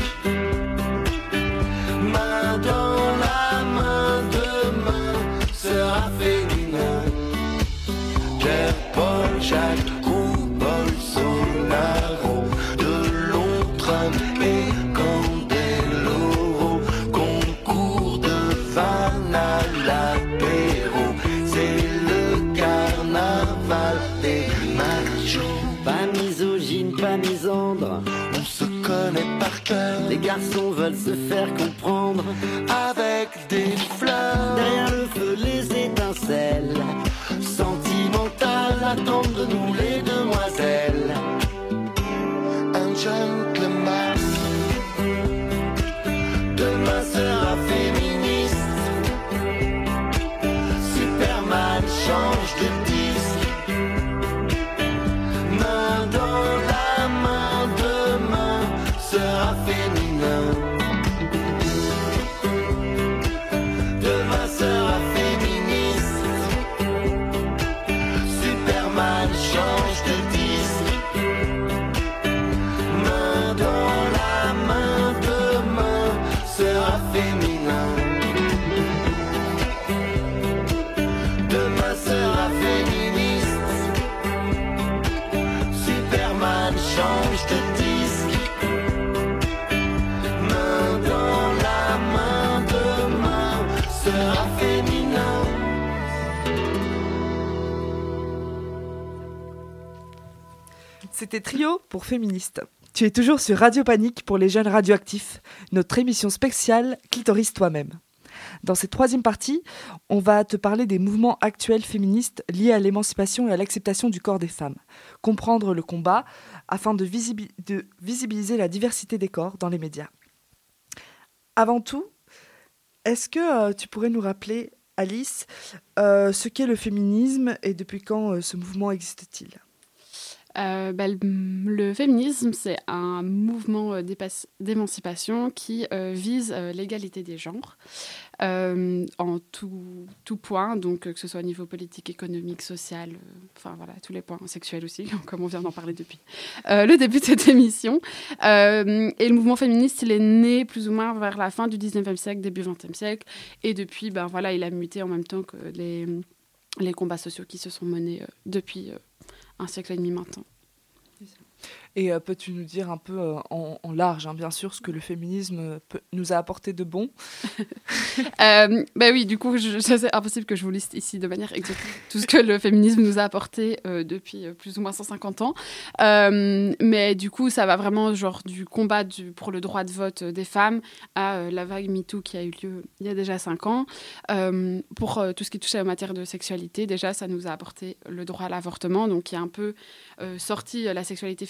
Main dans la main, demain sera féminin. Pierre, Paul, Jacques ou Bolsonaro, de longs Trump et Candeloro, concours de van à l'apéro, c'est le carnaval des machos. Pas misogyne, pas misandre, on se connaît par cœur. Les garçons veulent se faire comprendre avec des fleurs. Derrière le feu, les étincelles sentimentales attendent de nous les demoiselles. Un gentleman. Demain sera féministe. Superman change de disque. Main dans la main, demain sera féminin. Demain sera féministe. Superman change de disque. Main dans la main, demain sera féminin. Demain sera féministe. Superman change de disque. Main dans la main, demain sera féminin. C'était Trio pour Féministe. Tu es toujours sur Radio Panique pour les jeunes radioactifs, notre émission spéciale Clitoris toi-même. Dans cette troisième partie, on va te parler des mouvements actuels féministes liés à l'émancipation et à l'acceptation du corps des femmes, comprendre le combat afin de, visibi- de visibiliser la diversité des corps dans les médias. Avant tout, est-ce que euh, tu pourrais nous rappeler, Alice, euh, ce qu'est le féminisme et depuis quand euh, ce mouvement existe-t-il ? Euh, bah, le, le féminisme, c'est un mouvement euh, d'émancipation qui euh, vise euh, l'égalité des genres euh, en tout, tout point, donc euh, que ce soit au niveau politique, économique, social, euh, enfin voilà, tous les points, sexuels aussi, comme on vient d'en parler depuis euh, le début de cette émission. Euh, et le mouvement féministe, il est né plus ou moins vers la fin du dix-neuvième siècle, début vingtième siècle, et depuis, ben, voilà, il a muté en même temps que les, les combats sociaux qui se sont menés euh, depuis euh, un siècle et demi maintenant. Et euh, peux-tu nous dire un peu euh, en, en large, hein, bien sûr, ce que le féminisme peut, nous a apporté de bon ? euh, Ben oui, du coup, je, c'est impossible que je vous liste ici de manière exhaustive tout ce que le féminisme nous a apporté euh, depuis euh, plus ou moins cent cinquante ans. Euh, mais du coup, ça va vraiment genre du combat du, pour le droit de vote des femmes à euh, la vague MeToo qui a eu lieu il y a déjà cinq ans. Euh, pour euh, tout ce qui touchait aux matières de sexualité, déjà, ça nous a apporté le droit à l'avortement, donc qui a un peu euh, sorti euh, la sexualité féminine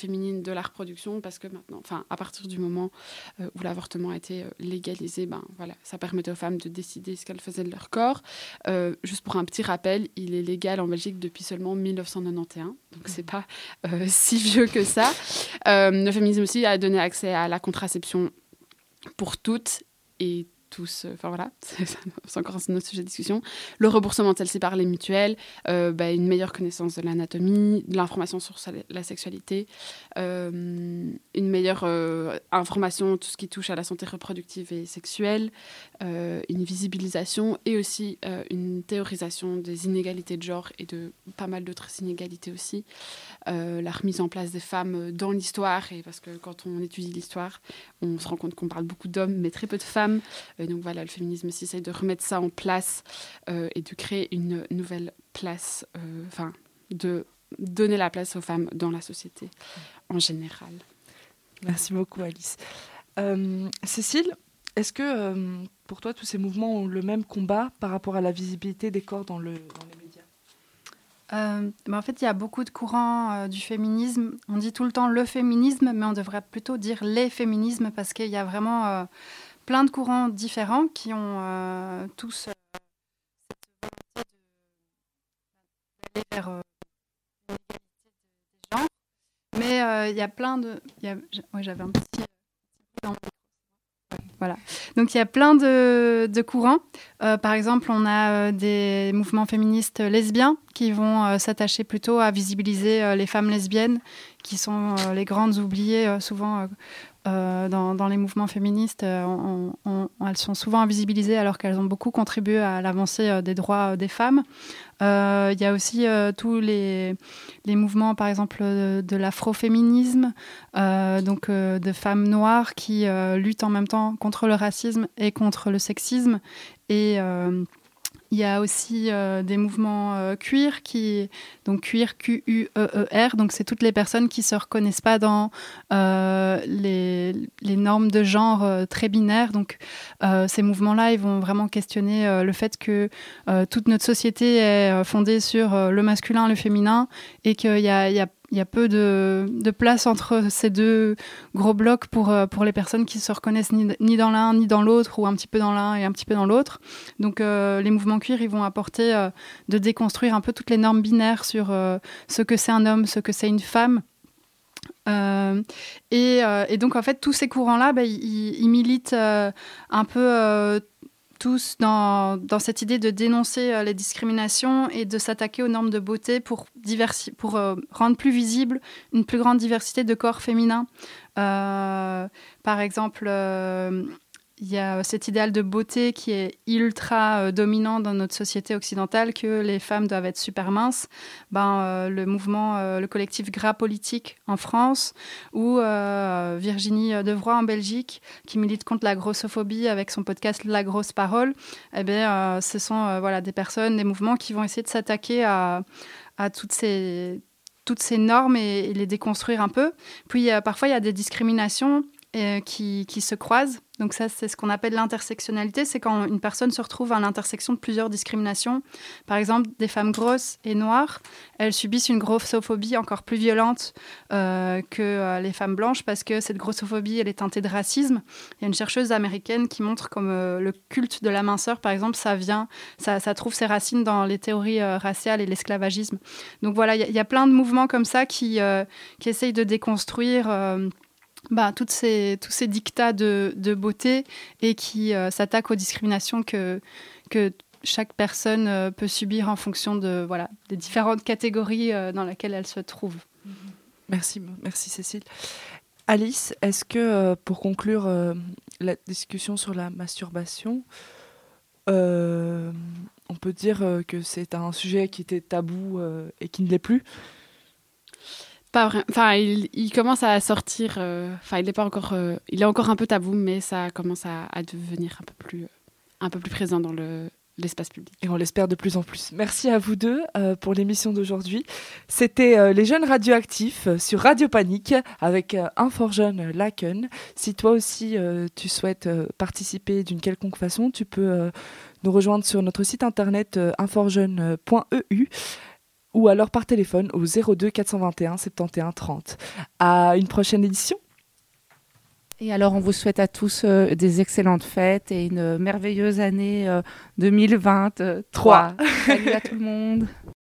féminine de la reproduction, parce que maintenant, enfin, à partir du moment euh, où l'avortement a été euh, légalisé, ben, voilà, ça permettait aux femmes de décider ce qu'elles faisaient de leur corps. Euh, juste pour un petit rappel, il est légal en Belgique depuis seulement mille neuf cent quatre-vingt-onze, donc c'est pas euh, si vieux que ça. Euh, le féminisme aussi a donné accès à la contraception pour toutes et tous, enfin voilà, c'est, c'est encore un autre sujet de discussion. Le remboursement de celle-ci par les mutuelles, euh, bah, une meilleure connaissance de l'anatomie, de l'information sur sa, la sexualité, euh, une meilleure euh, information, tout ce qui touche à la santé reproductive et sexuelle, euh, une visibilisation et aussi euh, une théorisation des inégalités de genre et de pas mal d'autres inégalités aussi. Euh, la remise en place des femmes dans l'histoire, et parce que quand on étudie l'histoire, on se rend compte qu'on parle beaucoup d'hommes, mais très peu de femmes. Et donc voilà, le féminisme aussi essaie de remettre ça en place euh, et de créer une nouvelle place, enfin, euh, de donner la place aux femmes dans la société en général. Merci beaucoup, Alice. Euh, Cécile, est-ce que euh, pour toi, tous ces mouvements ont le même combat par rapport à la visibilité des corps dans, le, dans les médias ? Euh, ben en fait, il y a beaucoup de courants euh, du féminisme. On dit tout le temps le féminisme, mais on devrait plutôt dire les féminismes, parce qu'il y a vraiment euh, plein de courants différents qui ont euh, tous euh, cette volonté d'aller vers euh, l'égalité des genres. Mais euh, il y a plein de... Il y a, ouais, j'avais un petit... Euh, Voilà. Donc il y a plein de, de courants. Euh, par exemple, on a euh, des mouvements féministes lesbiens qui vont euh, s'attacher plutôt à visibiliser euh, les femmes lesbiennes, qui sont euh, les grandes oubliées euh, souvent euh, euh, dans, dans les mouvements féministes. Euh, on, on, elles sont souvent invisibilisées alors qu'elles ont beaucoup contribué à l'avancée euh, des droits euh, des femmes. Il euh, y a aussi euh, tous les, les mouvements, par exemple, de, de l'afroféminisme, euh, donc euh, de femmes noires qui euh, luttent en même temps contre le racisme et contre le sexisme. Et euh, il y a aussi euh, des mouvements euh, queer, qui, donc queer, Q U E E R, donc c'est toutes les personnes qui ne se reconnaissent pas dans euh, les, les normes de genre euh, très binaires. Donc euh, ces mouvements-là, ils vont vraiment questionner euh, le fait que euh, toute notre société est fondée sur euh, le masculin, le féminin, et qu'il y a, il y a Il y a peu de, de place entre ces deux gros blocs pour, pour les personnes qui ne se reconnaissent ni, ni dans l'un ni dans l'autre, ou un petit peu dans l'un et un petit peu dans l'autre. Donc euh, les mouvements queer, ils vont apporter euh, de déconstruire un peu toutes les normes binaires sur euh, ce que c'est un homme, ce que c'est une femme. Euh, et, euh, et donc en fait, tous ces courants-là, bah, ils, ils militent euh, un peu... Euh, tous dans, dans cette idée de dénoncer euh, les discriminations et de s'attaquer aux normes de beauté pour, diversi- pour euh, rendre plus visible une plus grande diversité de corps féminins. Euh, par exemple, euh, il y a cet idéal de beauté qui est ultra euh, dominant dans notre société occidentale, que les femmes doivent être super minces. Ben, euh, le mouvement, euh, le collectif Gras Politique en France, ou euh, Virginie Devroy en Belgique, qui milite contre la grossophobie avec son podcast La Grosse Parole. Eh bien, euh, ce sont euh, voilà, des personnes, des mouvements qui vont essayer de s'attaquer à, à toutes ces, toutes ces normes et, et les déconstruire un peu. Puis, euh, parfois, il y a des discriminations euh, qui, qui se croisent. Donc ça, c'est ce qu'on appelle l'intersectionnalité. C'est quand une personne se retrouve à l'intersection de plusieurs discriminations. Par exemple, des femmes grosses et noires, elles subissent une grossophobie encore plus violente euh, que euh, les femmes blanches, parce que cette grossophobie, elle est teintée de racisme. Il y a une chercheuse américaine qui montre comme euh, le culte de la minceur, par exemple, ça vient, ça, ça trouve ses racines dans les théories euh, raciales et l'esclavagisme. Donc voilà, il y, y a plein de mouvements comme ça qui, euh, qui essayent de déconstruire... Euh, Bah, toutes ces, tous ces dictats de, de beauté, et qui euh, s'attaquent aux discriminations que, que chaque personne euh, peut subir en fonction de, voilà, des différentes catégories euh, dans lesquelles elle se trouve. Merci, merci Cécile. Alice, est-ce que, euh, pour conclure euh, la discussion sur la masturbation, euh, on peut dire euh, que c'est un sujet qui était tabou euh, et qui ne l'est plus ? Pas vrai. Enfin, il, il commence à sortir. Enfin, euh, il est pas encore. Euh, il est encore un peu tabou, mais ça commence à, à devenir un peu plus, euh, un peu plus présent dans le, l'espace public. Et on l'espère de plus en plus. Merci à vous deux euh, pour l'émission d'aujourd'hui. C'était euh, les jeunes radioactifs euh, sur Radio Panique avec euh, Inforjeune Laken. Si toi aussi euh, tu souhaites euh, participer d'une quelconque façon, tu peux euh, nous rejoindre sur notre site internet euh, inforjeune point e u. ou alors par téléphone au zéro deux quatre cent vingt et un soixante et onze trente. À une prochaine édition. Et alors, on vous souhaite à tous euh, des excellentes fêtes et une merveilleuse année euh, deux mille vingt-trois. Salut à tout le monde.